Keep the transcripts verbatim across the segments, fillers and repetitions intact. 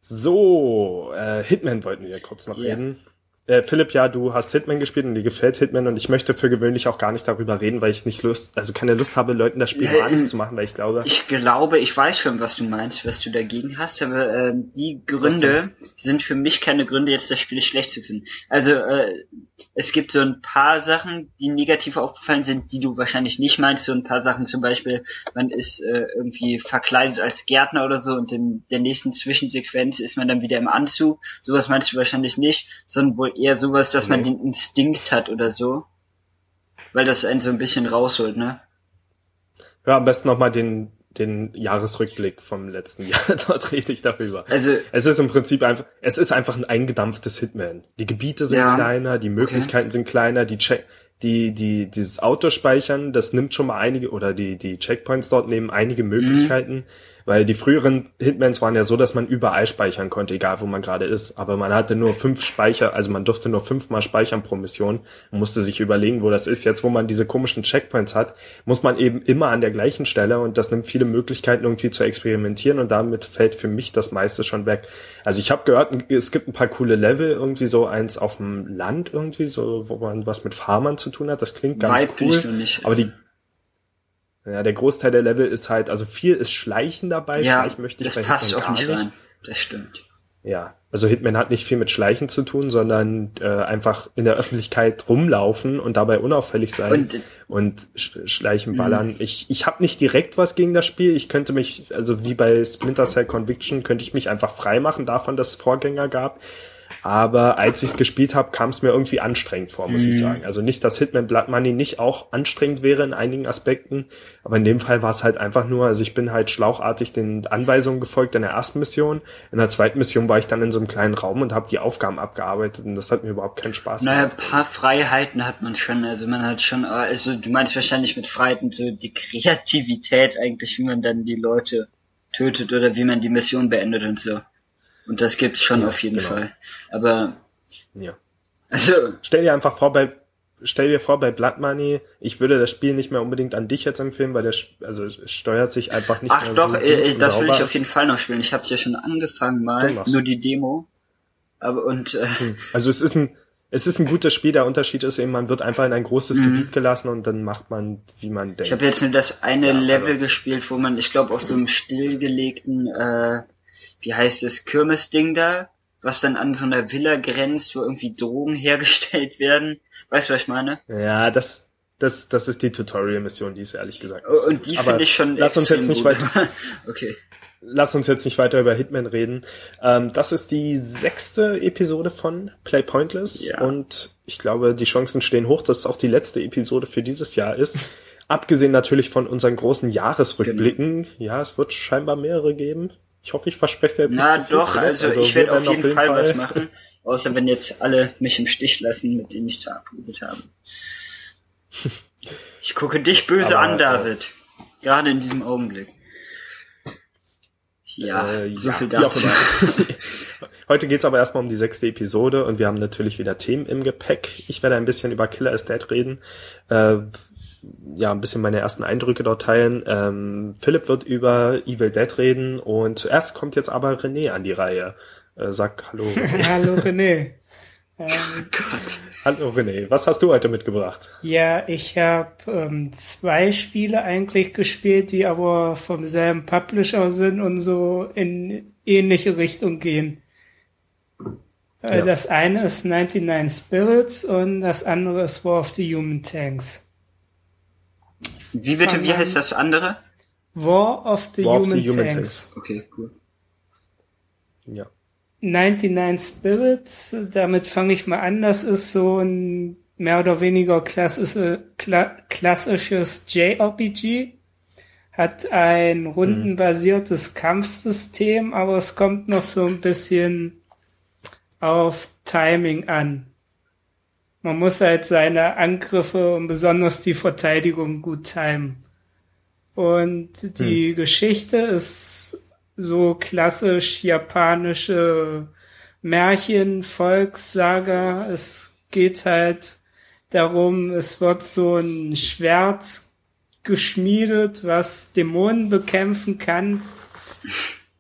So, äh, Hitman wollten wir kurz noch ja. reden. Äh, Philipp, ja, du hast Hitman gespielt und dir gefällt Hitman und ich möchte für gewöhnlich auch gar nicht darüber reden, weil ich nicht Lust, also keine Lust habe, Leuten das Spiel ja, malig zu machen, weil ich glaube... Ich glaube, ich weiß schon, was du meinst, was du dagegen hast, aber äh, die Gründe sind für mich keine Gründe, jetzt das Spiel schlecht zu finden. Also, äh, es gibt so ein paar Sachen, die negativ aufgefallen sind, die du wahrscheinlich nicht meinst. So ein paar Sachen zum Beispiel, man ist äh, irgendwie verkleidet als Gärtner oder so und in der nächsten Zwischensequenz ist man dann wieder im Anzug. Sowas meinst du wahrscheinlich nicht, sondern wohl eher sowas, dass man den Instinkt hat oder so. Weil das einen so ein bisschen rausholt, ne? Ja, am besten nochmal den den Jahresrückblick vom letzten Jahr, dort rede ich darüber. Also es ist im Prinzip einfach, es ist einfach ein eingedampftes Hitman. Die Gebiete sind ja. kleiner, die Möglichkeiten okay. sind kleiner, die Check, die die dieses Autospeichern, das nimmt schon mal einige, oder die die Checkpoints dort nehmen einige Möglichkeiten, mhm. weil die früheren Hitmans waren ja so, dass man überall speichern konnte, egal wo man gerade ist, aber man hatte nur fünf Speicher, also man durfte nur fünfmal speichern pro Mission und musste sich überlegen, wo das ist. Jetzt, wo man diese komischen Checkpoints hat, muss man eben immer an der gleichen Stelle und das nimmt viele Möglichkeiten irgendwie zu experimentieren und damit fällt für mich das meiste schon weg. Also ich habe gehört, es gibt ein paar coole Level, irgendwie so eins auf dem Land irgendwie, so wo man was mit Farmern zu tun hat, das klingt ganz Weit cool, nicht, aber die Ja, der Großteil der Level ist halt, also viel ist Schleichen dabei. Ja, Schleichen möchte ich das bei passt Hitman auch gar nicht nicht. rein. Das stimmt. Ja, also Hitman hat nicht viel mit Schleichen zu tun, sondern äh, einfach in der Öffentlichkeit rumlaufen und dabei unauffällig sein und, und sch- Schleichen ballern. Ich ich habe nicht direkt was gegen das Spiel. Ich könnte mich, also wie bei Splinter Cell Conviction, könnte ich mich einfach frei machen davon, dass es Vorgänger gab. Aber als ich es gespielt habe, kam es mir irgendwie anstrengend vor, muss mm. ich sagen. Also nicht, dass Hitman Blood Money nicht auch anstrengend wäre in einigen Aspekten, aber in dem Fall war es halt einfach nur, also ich bin halt schlauchartig den Anweisungen gefolgt in der ersten Mission. In der zweiten Mission war ich dann in so einem kleinen Raum und habe die Aufgaben abgearbeitet und das hat mir überhaupt keinen Spaß naja, gemacht. Naja, ein paar Freiheiten hat man schon, also man hat schon, also du meinst wahrscheinlich mit Freiheiten so die Kreativität eigentlich, wie man dann die Leute tötet oder wie man die Mission beendet und so. Und das gibt's schon ja, auf jeden genau. Fall. Aber ja. Also stell dir einfach vor, bei stell dir vor bei Blood Money, ich würde das Spiel nicht mehr unbedingt an dich jetzt empfehlen, weil der also es steuert sich einfach nicht Ach mehr doch, so gut äh, und das sauber. will ich auf jeden Fall noch spielen. Ich habe es ja schon angefangen mal, nur die Demo. Aber und äh, hm. also es ist ein es ist ein gutes Spiel. Der Unterschied ist eben, man wird einfach in ein großes mhm. Gebiet gelassen und dann macht man, wie man denkt. Ich habe jetzt nur das eine ja, Level aber. gespielt, wo man, ich glaube, auf so einem stillgelegten äh, wie heißt es, Kirmesding da, was dann an so einer Villa grenzt, wo irgendwie Drogen hergestellt werden. Weißt du, was ich meine? Ja, das das das ist die Tutorial-Mission, die ist ehrlich gesagt nicht so Und die finde ich schon lass uns jetzt nicht gut. weiter Okay. Lass uns jetzt nicht weiter über Hitman reden. Ähm, das ist die sechste Episode von Play Pointless ja. und ich glaube, die Chancen stehen hoch, dass es auch die letzte Episode für dieses Jahr ist. Abgesehen natürlich von unseren großen Jahresrückblicken. Genau. Ja, es wird scheinbar mehrere geben. Ich hoffe, ich verspreche jetzt Na nicht zu viel. doch, also, also ich werde auf jeden, jeden Fall, Fall was machen, außer wenn jetzt alle mich im Stich lassen, mit denen ich verabredet habe. Ich gucke dich böse Aber, an, David. Äh, Gerade in diesem Augenblick. Ja, äh, so ja viel dazu. dazu. Heute geht's aber erstmal um die sechste Episode und wir haben natürlich wieder Themen im Gepäck. Ich werde ein bisschen über Killer is Dead reden. Äh, ja, ein bisschen meine ersten Eindrücke dort teilen. Ähm, Philipp wird über Evil Dead reden und zuerst kommt jetzt aber René an die Reihe. Äh, sag Hallo René. Hallo René. ähm, Hallo René, was hast du heute mitgebracht? Ja, ich habe ähm, zwei Spiele eigentlich gespielt, die aber vom selben Publisher sind und so in ähnliche Richtung gehen. Äh, ja. Das eine ist neunundneunzig Spirits und das andere ist War of the Human Tanks. Wie bitte, wie heißt das andere? War of the, War Human, of the Human Tanks. Tanks. Okay, cool. Ja. neunundneunzig Spirits, damit fange ich mal an. Das ist so ein mehr oder weniger klassische, kla- klassisches J R P G. Hat ein rundenbasiertes Kampfsystem, aber es kommt noch so ein bisschen auf Timing an. Man muss halt seine Angriffe und besonders die Verteidigung gut timen. Und die hm. Geschichte ist so klassisch japanische Märchen, Volkssaga. Es geht halt darum, es wird so ein Schwert geschmiedet, was Dämonen bekämpfen kann.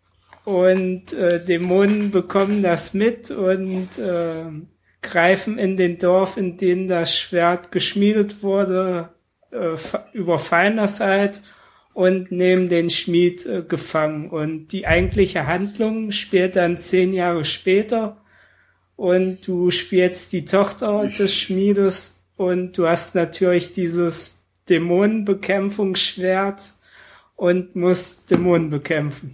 und äh, Dämonen bekommen das mit und äh, greifen in den Dorf, in dem das Schwert geschmiedet wurde, äh, überfallen das halt und nehmen den Schmied äh, gefangen. Und die eigentliche Handlung spielt dann zehn Jahre später und du spielst die Tochter des Schmiedes und du hast natürlich dieses Dämonenbekämpfungsschwert und musst Dämonen bekämpfen.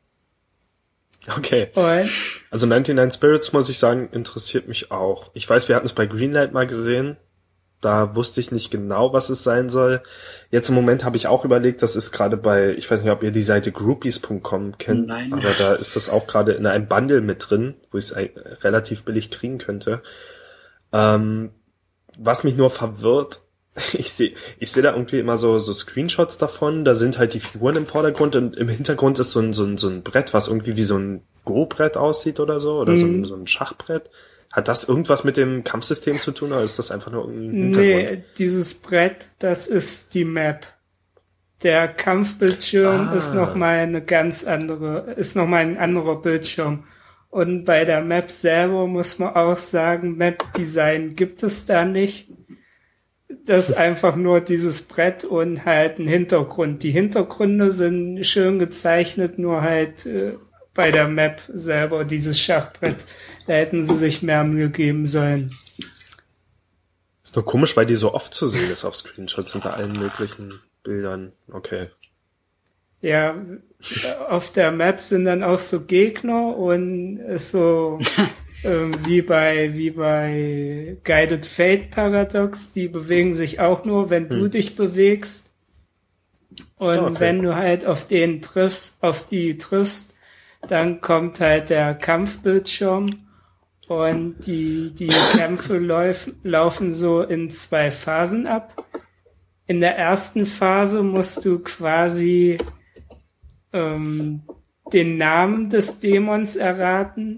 Okay. Und also neunundneunzig Spirits, muss ich sagen, interessiert mich auch. Ich weiß, wir hatten es bei Greenlight mal gesehen. Da wusste ich nicht genau, was es sein soll. Jetzt im Moment habe ich auch überlegt, das ist gerade bei, ich weiß nicht, ob ihr die Seite groupies punkt com kennt, Nein. aber da ist das auch gerade in einem Bundle mit drin, wo ich es relativ billig kriegen könnte. Ähm, was mich nur verwirrt, ich sehe ich sehe da irgendwie immer so so Screenshots davon, da sind halt die Figuren im Vordergrund und im Hintergrund ist so ein so ein, so ein Brett, was irgendwie wie so ein Go-Brett aussieht oder so, oder mhm. so, ein, so ein Schachbrett. Hat das irgendwas mit dem Kampfsystem zu tun oder ist das einfach nur ein Hintergrund? Nee, dieses Brett, das ist die Map. Der Kampfbildschirm ah. ist nochmal eine ganz andere, ist nochmal ein anderer Bildschirm. Und bei der Map selber muss man auch sagen, Map-Design gibt es da nicht. Das ist einfach nur dieses Brett und halt ein Hintergrund. Die Hintergründe sind schön gezeichnet, nur halt äh, bei der Map selber, dieses Schachbrett, da hätten sie sich mehr Mühe geben sollen. Ist nur komisch, weil die so oft zu sehen ist auf Screenshots unter allen möglichen Bildern. Okay. Ja, auf der Map sind dann auch so Gegner und ist so ähm, wie bei wie bei Guided Fate Paradox, die bewegen sich auch nur, wenn hm. du dich bewegst. Und okay. wenn du halt auf den triffst, auf die triffst, dann kommt halt der Kampfbildschirm und die, die Kämpfe lauf, laufen so in zwei Phasen ab. In der ersten Phase musst du quasi ähm, den Namen des Dämons erraten.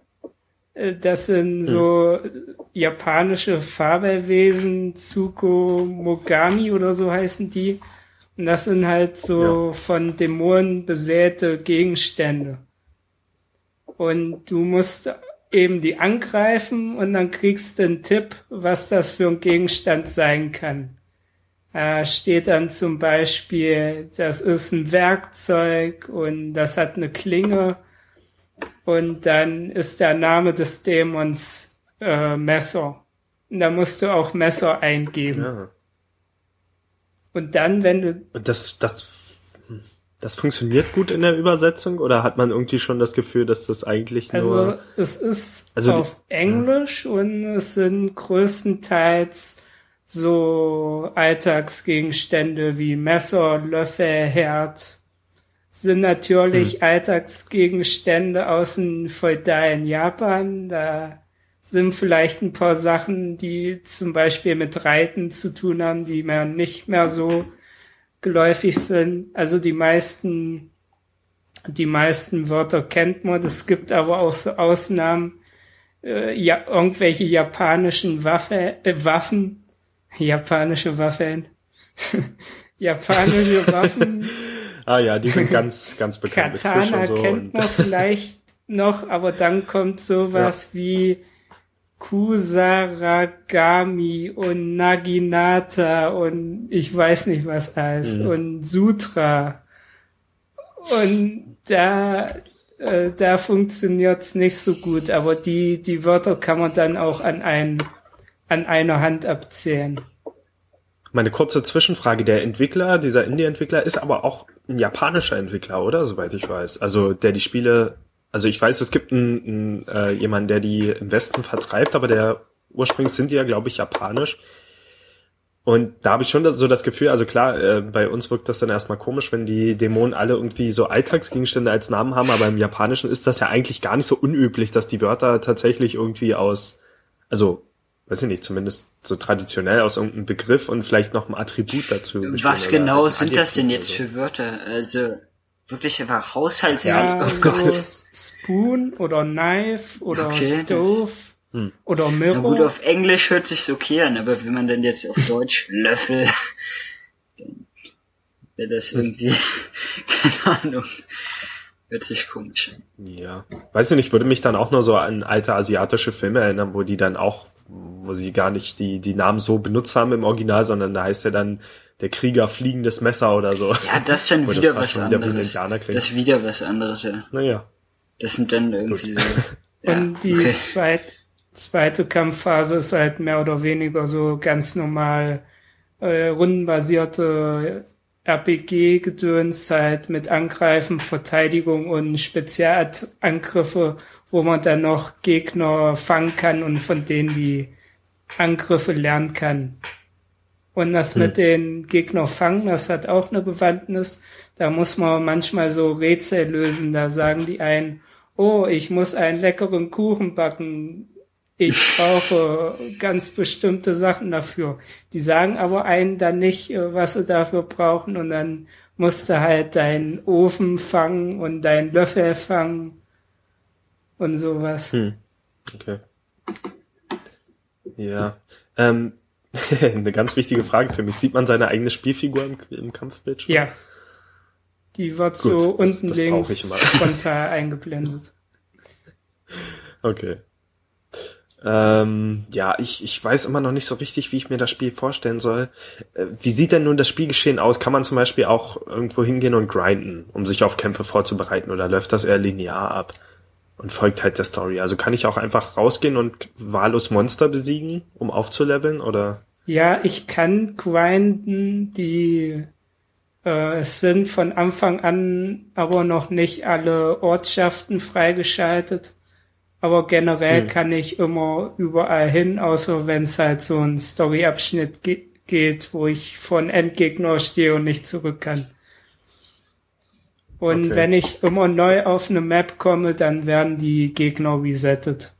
Das sind so hm. japanische Fabelwesen, Tsuko Mogami oder so heißen die. Und das sind halt so ja. von Dämonen besäte Gegenstände. Und du musst eben die angreifen und dann kriegst du einen Tipp, was das für ein Gegenstand sein kann. Da steht dann zum Beispiel, das ist ein Werkzeug und das hat eine Klinge und dann ist der Name des Dämons äh, Messer. Und da musst du auch Messer eingeben. Ja. Und dann, wenn du... Und das, das, das funktioniert gut in der Übersetzung oder hat man irgendwie schon das Gefühl, dass das eigentlich nur... Also es ist also auf die, Englisch ja. und es sind größtenteils so Alltagsgegenstände wie Messer, Löffel, Herd. Sind natürlich hm. Alltagsgegenstände aus dem feudalen Japan. Da sind vielleicht ein paar Sachen, die zum Beispiel mit Reiten zu tun haben, die mir nicht mehr so geläufig sind. Also die meisten, die meisten Wörter kennt man. Es gibt aber auch so Ausnahmen, äh, ja, irgendwelche japanischen Waffe, äh, Waffen, japanische Waffen, japanische Waffen. Ah ja, die sind ganz, ganz bekannt. Katana mit Fisch und so kennt und man vielleicht noch, aber dann kommt sowas ja. wie Kusaragami und Naginata und ich weiß nicht was alles mhm. und Sutra. Und da, äh, da funktioniert's nicht so gut, aber die, die Wörter kann man dann auch an ein, an einer Hand abzählen. Meine kurze Zwischenfrage, der Entwickler, dieser Indie-Entwickler ist aber auch ein japanischer Entwickler, oder? Soweit ich weiß. Also, der die Spiele, also ich weiß, es gibt einen, einen äh, jemanden, der die im Westen vertreibt, aber der ursprünglich sind die ja, glaube ich, japanisch. Und da habe ich schon das, so das Gefühl, also klar, äh, bei uns wirkt das dann erstmal komisch, wenn die Dämonen alle irgendwie so Alltagsgegenstände als Namen haben, aber im Japanischen ist das ja eigentlich gar nicht so unüblich, dass die Wörter tatsächlich irgendwie aus, also weiß ich nicht, zumindest so traditionell aus irgendeinem Begriff und vielleicht noch ein Attribut dazu bestehen. Was genau sind das denn jetzt so für Wörter? Also wirklich einfach Haushalts... Ja, oh so Spoon oder Knife oder okay, Stove hm. oder Mirror. Na gut, auf Englisch hört sich's okay an, aber wenn man dann jetzt auf Deutsch Löffel, dann wäre das irgendwie, keine Ahnung. Hört sich komisch an. Ja. Weiß ich nicht, würde mich dann auch nur so an alte asiatische Filme erinnern, wo die dann auch, wo sie gar nicht die, die Namen so benutzt haben im Original, sondern da heißt ja dann der Krieger fliegendes Messer oder so. Ja, das ist dann Wo wieder das was schon anderes. wieder wie ein Indianer klingt. Das ist wieder was anderes, ja. Naja. Das sind dann irgendwie so. Ja, Und die okay. zweit, zweite Kampfphase ist halt mehr oder weniger so ganz normal äh, rundenbasierte R P G-Gedöns halt mit Angreifen, Verteidigung und Spezialangriffe, wo man dann noch Gegner fangen kann und von denen die Angriffe lernen kann. Und das Hm. mit den Gegner fangen, das hat auch eine Bewandtnis. Da muss man manchmal so Rätsel lösen. Da sagen die einen, oh, ich muss einen leckeren Kuchen backen. Ich brauche ganz bestimmte Sachen dafür. Die sagen aber einen dann nicht, was sie dafür brauchen. Und dann musst du halt deinen Ofen fangen und deinen Löffel fangen und sowas. Hm. Okay. Ja. Ähm, eine ganz wichtige Frage für mich. Sieht man seine eigene Spielfigur im, im Kampfbildschirm? Ja. Die wird Gut, so das- unten das brauch links ich immer. frontal eingeblendet. Okay. Ähm, ja, ich, ich weiß immer noch nicht so richtig, wie ich mir das Spiel vorstellen soll. Äh, wie sieht denn nun das Spielgeschehen aus? Kann man zum Beispiel auch irgendwo hingehen und grinden, um sich auf Kämpfe vorzubereiten, oder läuft das eher linear ab und folgt halt der Story? Also kann ich auch einfach rausgehen und wahllos Monster besiegen, um aufzuleveln, oder? Ja, ich kann grinden, die äh, es sind von Anfang an aber noch nicht alle Ortschaften freigeschaltet. Aber generell Hm. kann ich immer überall hin, außer wenn es halt so ein Storyabschnitt ge- geht, wo ich vor einem Endgegner stehe und nicht zurück kann. Und Okay. wenn ich immer neu auf eine Map komme, dann werden die Gegner resettet.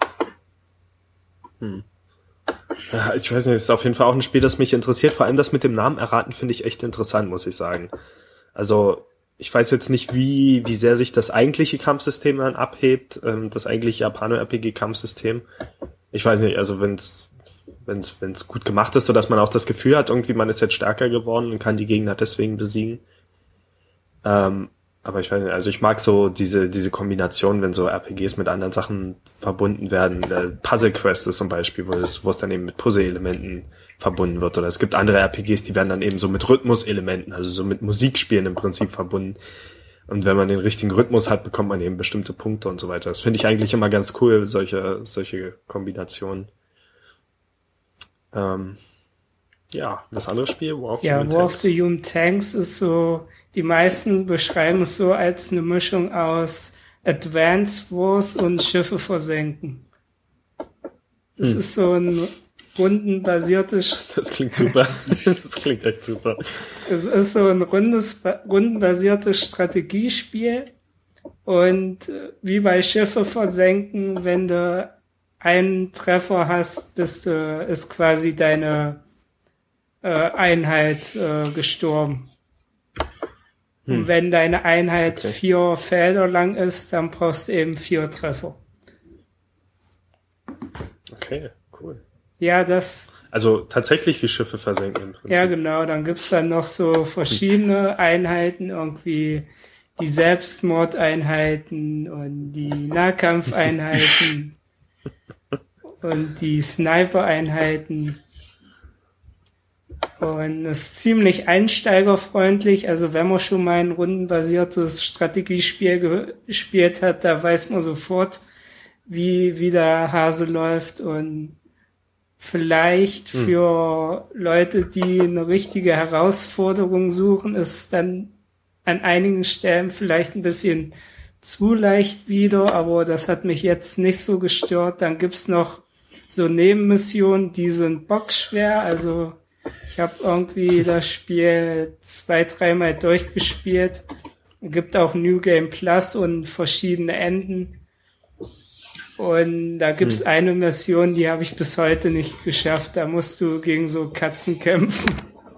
Ja, ich weiß nicht, es ist auf jeden Fall auch ein Spiel, das mich interessiert. Vor allem das mit dem Namen erraten finde ich echt interessant, muss ich sagen. Also ich weiß jetzt nicht, wie wie sehr sich das eigentliche Kampfsystem dann abhebt, ähm, das eigentliche Japano-R P G-Kampfsystem. Ich weiß nicht, also wenn's wenn's wenn's gut gemacht ist, so dass man auch das Gefühl hat, irgendwie man ist jetzt stärker geworden und kann die Gegner deswegen besiegen. Ähm, aber ich weiß nicht, also ich mag so diese diese Kombination, wenn so R P Gs mit anderen Sachen verbunden werden. Äh, Puzzle Quest ist zum Beispiel, wo es wo es dann eben mit Puzzle-Elementen verbunden wird. Oder es gibt andere R P Gs, die werden dann eben so mit Rhythmus-Elementen, also so mit Musikspielen im Prinzip verbunden. Und wenn man den richtigen Rhythmus hat, bekommt man eben bestimmte Punkte und so weiter. Das finde ich eigentlich immer ganz cool, solche solche Kombinationen. Ähm, ja, das andere Spiel, War of Ja, Human War of Tanks. the Human Tanks ist so, die meisten beschreiben es so als eine Mischung aus Advance Wars und Schiffe versenken. Es Hm. ist so ein rundenbasiertes, Das klingt super. Das klingt echt super. es ist so ein rundes, rundenbasiertes Strategiespiel. Und äh, wie bei Schiffe versenken, wenn du einen Treffer hast, bist du, ist quasi deine äh, Einheit äh, gestorben. Hm. Und wenn deine Einheit Okay. vier Felder lang ist, dann brauchst du eben vier Treffer. Okay, cool. Ja, das, Also tatsächlich wie Schiffe versenken im Prinzip. ja genau, dann gibt's dann noch so verschiedene Einheiten, irgendwie die Selbstmordeinheiten und die Nahkampfeinheiten und die Sniper-Einheiten. Und es ist ziemlich einsteigerfreundlich. Also wenn man schon mal ein rundenbasiertes Strategiespiel gespielt hat, da weiß man sofort, wie, wie der Hase läuft. Und vielleicht Hm. für Leute, die eine richtige Herausforderung suchen, ist dann an einigen Stellen vielleicht ein bisschen zu leicht wieder, aber das hat mich jetzt nicht so gestört. Dann gibt's noch so Nebenmissionen, die sind bockschwer. Also ich habe irgendwie das Spiel zwei, dreimal durchgespielt. Gibt auch New Game Plus und verschiedene Enden. Und da gibt's Hm. eine Mission, die habe ich bis heute nicht geschafft. Da musst du gegen so Katzen kämpfen.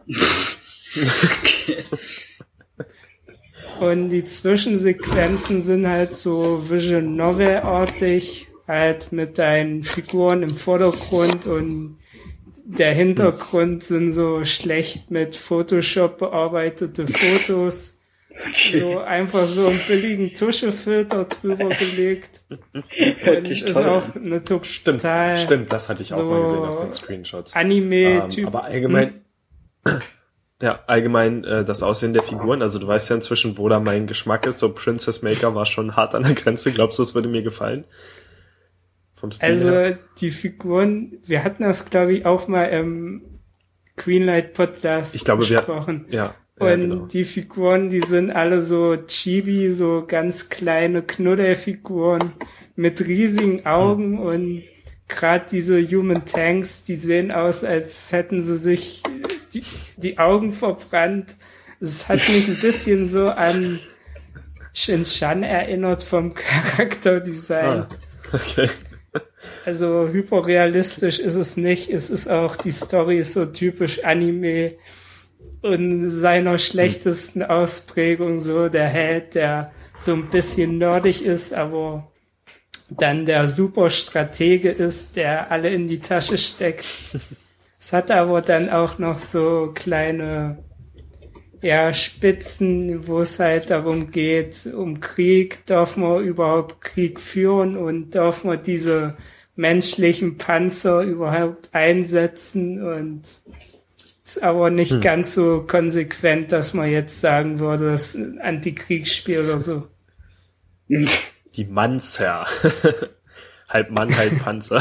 Und die Zwischensequenzen sind halt so Vision Novel-artig, halt mit deinen Figuren im Vordergrund, und der Hintergrund sind so schlecht mit Photoshop bearbeitete Fotos. so einfach so einen billigen Tuschefilter drüber gelegt. Und ist toll. auch eine total... Stimmt, stimmt, das hatte ich auch so mal gesehen auf den Screenshots. Anime-Typ. Ähm, aber allgemein, hm? ja, allgemein äh, das Aussehen der Figuren, also du weißt ja inzwischen, wo da mein Geschmack ist, so Princess Maker war schon hart an der Grenze. Glaubst du, es würde mir gefallen? Vom Stil Also her? die Figuren, wir hatten das glaube ich auch mal im Greenlight Podcast Ich glaube, besprochen. wir, ja. Und ja, genau. die Figuren, die sind alle so Chibi, so ganz kleine Knuddelfiguren mit riesigen Augen, hm. und gerade diese Human Tanks, die sehen aus, als hätten sie sich die, die Augen verbrannt. Es hat mich ein bisschen so an Shin-Chan erinnert vom Charakterdesign. Ah, okay. Also hyperrealistisch ist es nicht. Es ist auch, die Story ist so typisch Anime in seiner schlechtesten Ausprägung, so der Held, der so ein bisschen nerdig ist, aber dann der Superstratege ist, der alle in die Tasche steckt. Es hat aber dann auch noch so kleine, ja, Spitzen, wo es halt darum geht, um Krieg, darf man überhaupt Krieg führen und darf man diese menschlichen Panzer überhaupt einsetzen, und ist aber nicht hm. ganz so konsequent, dass man jetzt sagen würde, das ist ein Antikriegsspiel oder so. Die Manzer. Halb Mann, halb Panzer.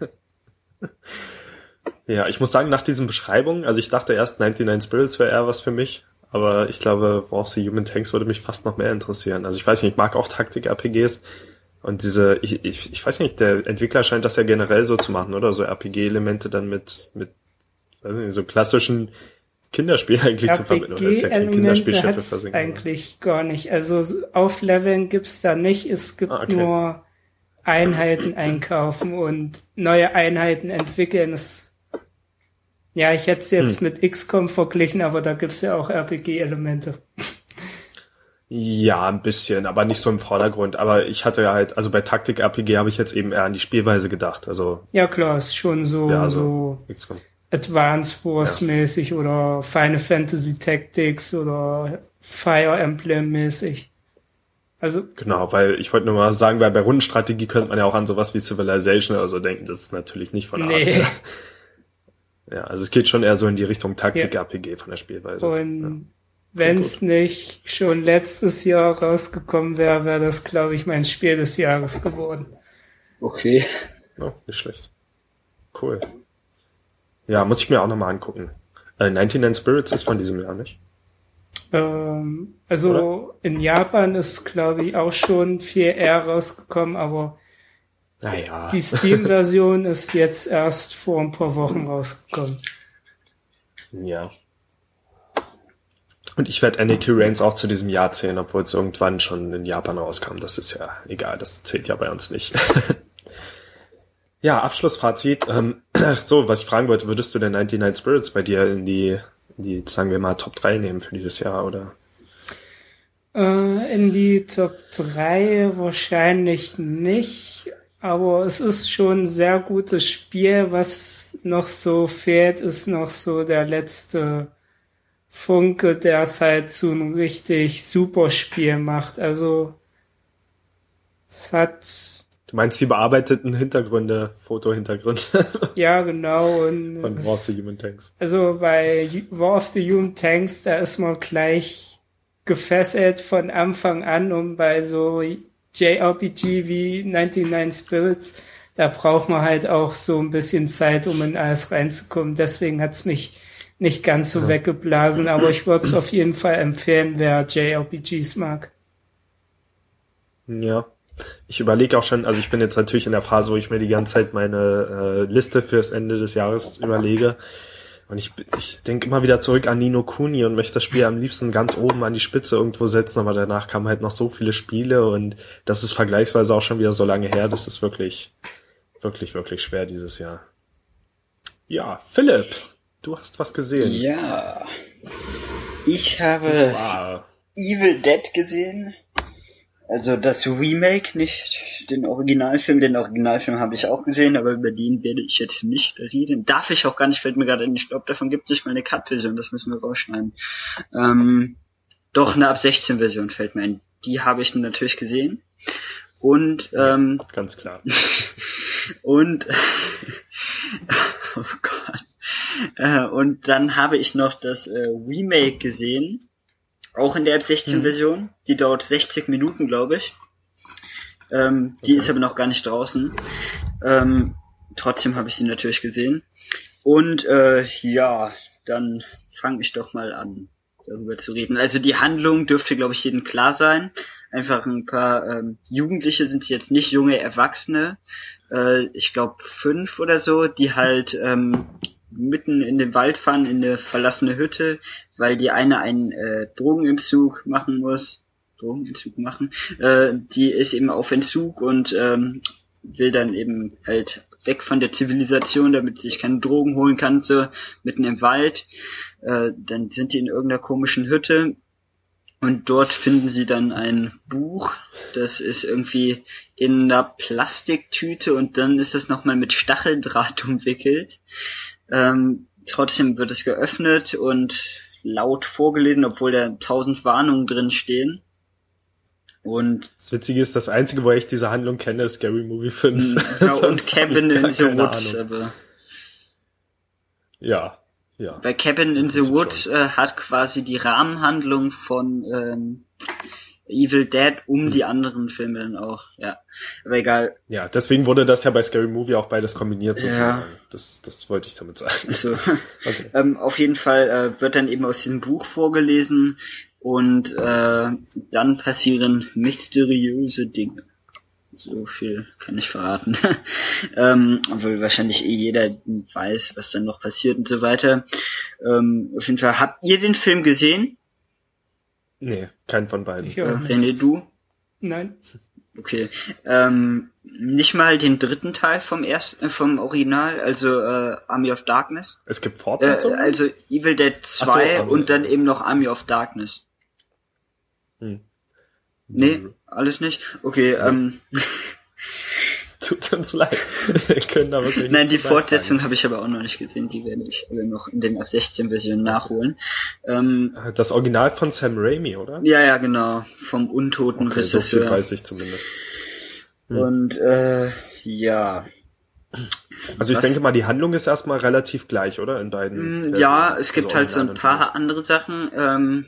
Ja, ich muss sagen, nach diesen Beschreibungen, also ich dachte erst neunundneunzig Spirits wäre eher was für mich, aber ich glaube, War of the Human Tanks würde mich fast noch mehr interessieren. Also ich weiß nicht, ich mag auch Taktik-R P Gs und diese, ich, ich, ich weiß nicht, der Entwickler scheint das ja generell so zu machen, oder? So R P G-Elemente dann mit, mit, weiß nicht, so klassischen Kinderspielen eigentlich zu verbinden. Oder ist ja kein Kinderspiel Schiffe versinken. Eigentlich oder? Gar nicht. Also Aufleveln gibt's da nicht. Es gibt ah, okay. nur Einheiten einkaufen und neue Einheiten entwickeln. Es, ja, ich hätte es jetzt hm. mit X COM verglichen, aber da gibt's ja auch R P G-Elemente. Ja, ein bisschen, aber nicht so im Vordergrund. Aber ich hatte ja halt, also bei Taktik-R P G habe ich jetzt eben eher an die Spielweise gedacht. Also ja klar, ist schon so, ja, also so X COM. Advance Wars mäßig ja. oder Final Fantasy Tactics oder Fire Emblem mäßig. Also genau, weil ich wollte nur mal sagen, weil bei Rundenstrategie könnte man ja auch an sowas wie Civilization oder so denken. Das ist natürlich nicht von der nee. Art her. Ja, also es geht schon eher so in die Richtung Taktik-R P G ja. von der Spielweise. Und ja. wenn es nicht schon letztes Jahr rausgekommen wäre, wäre das, glaube ich, mein Spiel des Jahres geworden. Okay. Ja, nicht schlecht. Cool. Ja, muss ich mir auch nochmal angucken. Äh, neunundneunzig Spirits ist von diesem Jahr, nicht? Ähm, also Oder? In Japan ist, glaube ich, auch schon vier R rausgekommen, aber naja. Die Steam-Version ist jetzt erst vor ein paar Wochen rausgekommen. Ja. Und ich werde Anarchy Reigns auch zu diesem Jahr zählen, obwohl es irgendwann schon in Japan rauskam. Das ist ja egal, das zählt ja bei uns nicht. Ja, Abschlussfazit. Ähm, so, was ich fragen wollte, würdest du denn neunundneunzig Spirits bei dir in die, in die, sagen wir mal, Top drei nehmen für dieses Jahr, oder? Äh, in die Top drei wahrscheinlich nicht, aber es ist schon ein sehr gutes Spiel. Was noch so fehlt, ist noch so der letzte Funke, der es halt zu einem richtig super Spiel macht. Also es hat... Du meinst die bearbeiteten Hintergründe, Fotohintergründe? Ja, genau. Und von War of the Human Tanks. Also bei War of the Human Tanks, da ist man gleich gefesselt von Anfang an, und bei so J R P G wie neunundneunzig Spirits, da braucht man halt auch so ein bisschen Zeit, um in alles reinzukommen. Deswegen hat's mich nicht ganz so ja. weggeblasen, aber ich würde es auf jeden Fall empfehlen, wer J R P Gs mag. Ja. Ich überlege auch schon, also ich bin jetzt natürlich in der Phase, wo ich mir die ganze Zeit meine äh, Liste fürs Ende des Jahres überlege. Und ich, ich denke immer wieder zurück an Ni no Kuni und möchte das Spiel am liebsten ganz oben an die Spitze irgendwo setzen, aber danach kamen halt noch so viele Spiele und das ist vergleichsweise auch schon wieder so lange her. Das ist wirklich, wirklich, wirklich schwer dieses Jahr. Ja, Philipp, du hast was gesehen. Ja, ich habe Evil Dead gesehen. Also das Remake, nicht den Originalfilm. Den Originalfilm habe ich auch gesehen, aber über den werde ich jetzt nicht reden. Darf ich auch gar nicht, fällt mir gerade in. Ich glaube, davon gibt es nicht mal eine Cut-Version, das müssen wir rausschneiden. Ähm, Doch, eine ab sechzehn Version fällt mir ein. Die habe ich natürlich gesehen. Und, ähm... Ja, ganz klar. und, oh Gott. Äh, und dann habe ich noch das äh, Remake gesehen. Auch in der ab sechzehn Version. Die dauert sechzig Minuten, glaube ich. Ähm, die okay. ist aber noch gar nicht draußen. Ähm, trotzdem habe ich sie natürlich gesehen. Und, äh, ja, dann fange ich doch mal an, darüber zu reden. Also die Handlung dürfte, glaube ich, jedem klar sein. Einfach ein paar ähm, Jugendliche, sind jetzt nicht junge Erwachsene, äh, ich glaube fünf oder so, die halt ähm, mitten in den Wald fahren, in eine verlassene Hütte, weil die eine einen äh, Drogenentzug machen muss. Drogenentzug machen. Äh, die ist eben auf Entzug und ähm, will dann eben halt weg von der Zivilisation, damit sie sich keine Drogen holen kann, so mitten im Wald. Äh, dann sind die in irgendeiner komischen Hütte. Und dort finden sie dann ein Buch, das ist irgendwie in einer Plastiktüte und dann ist das nochmal mit Stacheldraht umwickelt. Ähm, trotzdem wird es geöffnet und laut vorgelesen, obwohl da tausend Warnungen drin stehen. Und das Witzige ist, das Einzige, wo ich diese Handlung kenne, ist Scary Movie fünf. Ja, und Cabin in the Woods. Aber ja. Ja. Bei Cabin in the Woods äh, hat quasi die Rahmenhandlung von ähm, Evil Dead um hm. die anderen Filme dann auch, ja. Aber egal. Ja, deswegen wurde das ja bei Scary Movie auch beides kombiniert sozusagen. Ja. Das, das wollte ich damit sagen. So. Okay. ähm, auf jeden Fall äh, wird dann eben aus diesem Buch vorgelesen und äh, dann passieren mysteriöse Dinge. So viel kann ich verraten. ähm, obwohl wahrscheinlich eh jeder weiß, was dann noch passiert und so weiter. Ähm, auf jeden Fall, habt ihr den Film gesehen? Nee, keinen von beiden. Ich auch nicht. René, du? Nein. Okay. Ähm, nicht mal den dritten Teil vom ersten, äh, vom Original, also äh, Army of Darkness? Es gibt Fortsetzungen? Äh, also Evil Dead zwei so, und dann eben noch Army of Darkness. Hm. Nee, alles nicht? Okay, nee. ähm... Tut uns leid. Wir können da wirklich Nein, die Fortsetzung habe ich aber auch noch nicht gesehen. Die werde ich aber noch in den ab sechzehn Versionen nachholen. Ähm, das Original von Sam Raimi, oder? Ja, ja, genau. Vom untoten okay, Regisseur. So viel weiß ich zumindest. Hm. Und, äh, ja... Also ich Was? denke mal, die Handlung ist erstmal relativ gleich, oder? In beiden Versionen. Ja, es gibt also halt so ein paar andere Sachen. Ähm,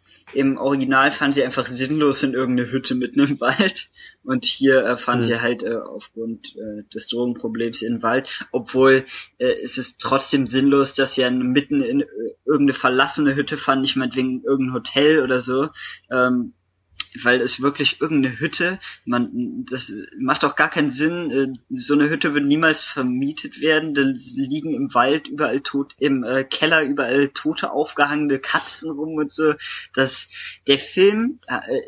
Im Original fahren sie einfach sinnlos in irgendeine Hütte mitten im Wald und hier äh, fahren mhm. sie halt äh, aufgrund äh, des Drogenproblems in den Wald, obwohl äh, es ist trotzdem sinnlos, dass sie ja mitten in äh, irgendeine verlassene Hütte fahren, nicht meinetwegen irgendein Hotel oder so, ähm, weil es wirklich irgendeine Hütte, man, das macht auch gar keinen Sinn, so eine Hütte würde niemals vermietet werden, dann liegen im Wald überall tot, im äh, Keller überall tote, aufgehangene Katzen rum und so, dass der Film, äh,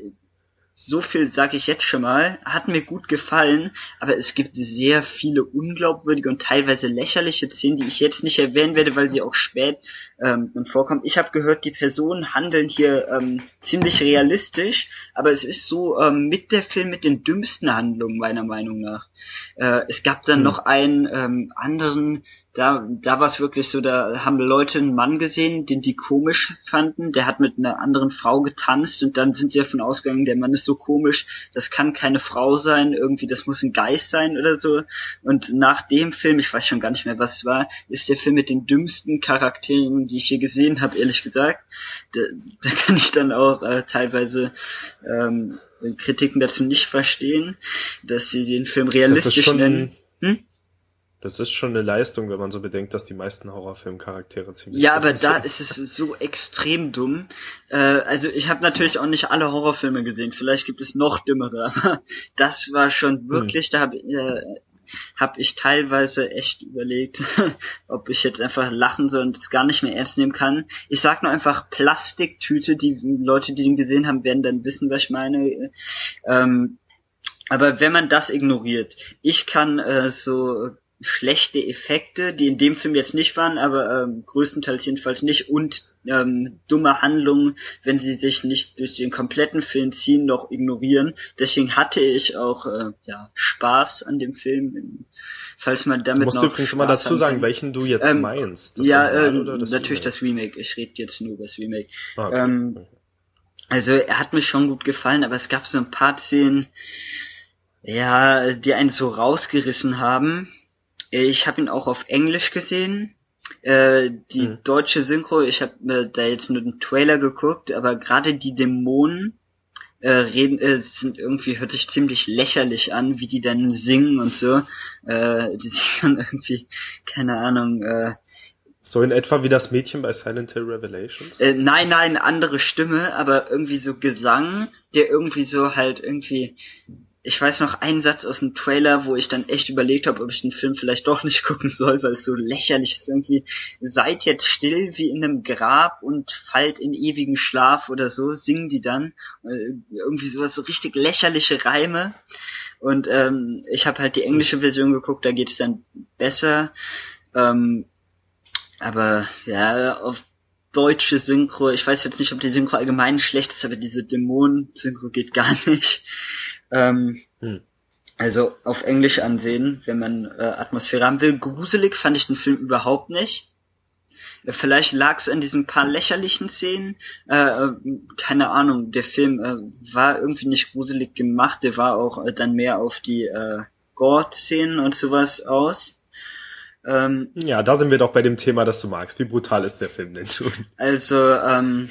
so viel sage ich jetzt schon mal, hat mir gut gefallen, aber es gibt sehr viele unglaubwürdige und teilweise lächerliche Szenen, die ich jetzt nicht erwähnen werde, weil sie auch spät ähm, vorkommen. Ich habe gehört, die Personen handeln hier ähm, ziemlich realistisch, aber es ist so ähm, mit der Film mit den dümmsten Handlungen meiner Meinung nach. Äh, es gab dann hm. noch einen ähm, anderen, Da, da war es wirklich so, da haben Leute einen Mann gesehen, den die komisch fanden, der hat mit einer anderen Frau getanzt und dann sind sie davon ausgegangen, der Mann ist so komisch, das kann keine Frau sein, irgendwie, das muss ein Geist sein oder so. Und nach dem Film, ich weiß schon gar nicht mehr, was es war, ist der Film mit den dümmsten Charakteren, die ich je gesehen habe, ehrlich gesagt. Da, da kann ich dann auch äh, teilweise ähm, Kritiken dazu nicht verstehen, dass sie den Film realistisch nennen. Hm? Das ist schon eine Leistung, wenn man so bedenkt, dass die meisten Horrorfilmcharaktere ziemlich Ja, aber sind. da ist es so extrem dumm. Äh, also ich habe natürlich auch nicht alle Horrorfilme gesehen. Vielleicht gibt es noch dümmere, aber das war schon wirklich, hm. da habe äh, hab ich teilweise echt überlegt, ob ich jetzt einfach lachen soll und es gar nicht mehr ernst nehmen kann. Ich sag nur einfach Plastiktüte, die Leute, die den gesehen haben, werden dann wissen, was ich meine. Ähm, aber wenn man das ignoriert, ich kann äh, so schlechte Effekte, die in dem Film jetzt nicht waren, aber ähm, größtenteils jedenfalls nicht, und ähm, dumme Handlungen, wenn sie sich nicht durch den kompletten Film ziehen, noch ignorieren. Deswegen hatte ich auch äh, ja Spaß an dem Film, falls man damit noch... Du musst übrigens immer dazu sagen, welchen du jetzt ähm, meinst. Das ja, äh, oder das natürlich Remake? Das Remake. Ich rede jetzt nur über das Remake. Ah, okay. Ähm, Also er hat mir schon gut gefallen, aber es gab so ein paar Szenen, ja, die einen so rausgerissen haben. Ich habe ihn auch auf Englisch gesehen. Äh, die mhm. deutsche Synchro, ich habe äh, da jetzt nur den Trailer geguckt, aber gerade die Dämonen äh, reden, äh, sind irgendwie, hört sich ziemlich lächerlich an, wie die dann singen und so. Äh, die singen irgendwie, keine Ahnung, äh, so in etwa wie das Mädchen bei Silent Hill Revelations? Äh, nein, nein, andere Stimme, aber irgendwie so Gesang, der irgendwie so halt irgendwie, ich weiß noch einen Satz aus dem Trailer, wo ich dann echt überlegt habe, ob ich den Film vielleicht doch nicht gucken soll, weil es so lächerlich ist irgendwie. Seid jetzt still wie in einem Grab und fallt in ewigen Schlaf oder so, singen die dann. Äh, irgendwie sowas, so richtig lächerliche Reime. Und ähm, ich habe halt die englische Version geguckt, da geht es dann besser. Ähm, aber ja, auf deutsche Synchro, ich weiß jetzt nicht, ob die Synchro allgemein schlecht ist, aber diese Dämonen-Synchro geht gar nicht. Ähm, hm. Also auf Englisch ansehen, wenn man äh, Atmosphäre haben will. Gruselig fand ich den Film überhaupt nicht. Äh, vielleicht lag es an diesen paar lächerlichen Szenen. Äh, keine Ahnung, der Film äh, war irgendwie nicht gruselig gemacht. Der war auch äh, dann mehr auf die äh, Gore-Szenen und sowas aus. Ähm, ja, da sind wir doch bei dem Thema, das du magst. Wie brutal ist der Film denn schon? Also, ähm,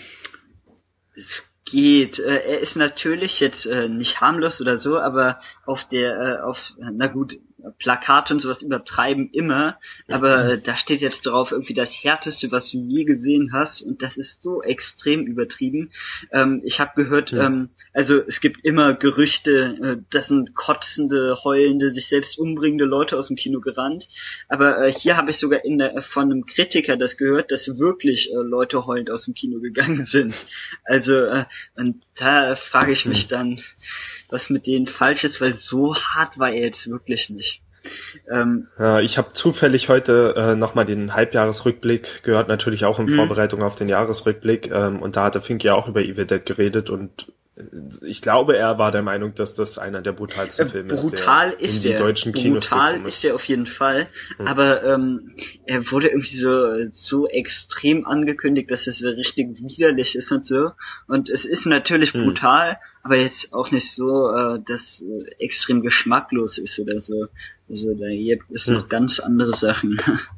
es geht. Äh, er ist natürlich jetzt äh, nicht harmlos oder so, aber auf der, äh, auf, na gut, Plakate und sowas übertreiben immer, aber äh, da steht jetzt drauf irgendwie das Härteste, was du je gesehen hast, und das ist so extrem übertrieben. Ähm, ich habe gehört, ja. ähm, also es gibt immer Gerüchte, äh, das sind kotzende, heulende, sich selbst umbringende Leute aus dem Kino gerannt, aber äh, hier habe ich sogar in der, von einem Kritiker das gehört, dass wirklich äh, Leute heulend aus dem Kino gegangen sind. Also äh, und da frage ich mich dann, was mit denen falsch ist, weil so hart war er jetzt wirklich nicht. Ähm, ja, ich habe zufällig heute äh, nochmal den Halbjahresrückblick gehört, natürlich auch in mh. Vorbereitung auf den Jahresrückblick, ähm, und da hatte Fink ja auch über Evil Dead geredet, und ich glaube, er war der Meinung, dass das einer der brutalsten äh, Filme brutal ist, der ist in die der. deutschen Kinos brutal gekommen ist. ist der auf jeden Fall, hm. aber ähm, er wurde irgendwie so so extrem angekündigt, dass es richtig widerlich ist und so, und es ist natürlich hm. brutal, aber jetzt auch nicht so, äh, dass äh, extrem geschmacklos ist oder so. Also da gibt es hm. noch ganz andere Sachen.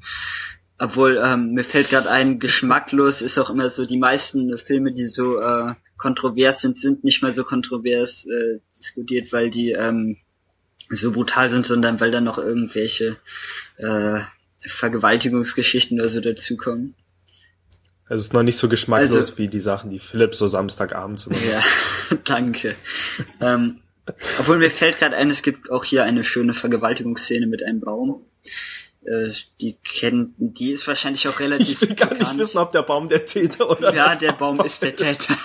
Obwohl, ähm, mir fällt gerade ein, geschmacklos ist auch immer so, die meisten Filme, die so äh, kontrovers sind, sind nicht mal so kontrovers äh, diskutiert, weil die ähm, so brutal sind, sondern weil dann noch irgendwelche äh, Vergewaltigungsgeschichten oder so dazukommen. Also es ist noch nicht so geschmacklos also, wie die Sachen, die Philipp so Samstagabends immer macht. Ja, danke. ähm, obwohl mir fällt gerade ein, es gibt auch hier eine schöne Vergewaltigungsszene mit einem Baum. Äh, die kennt, die ist wahrscheinlich auch relativ Ich will gar bekannt. Nicht wissen, ob der Baum der Täter oder ja, der Baum ist der Täter.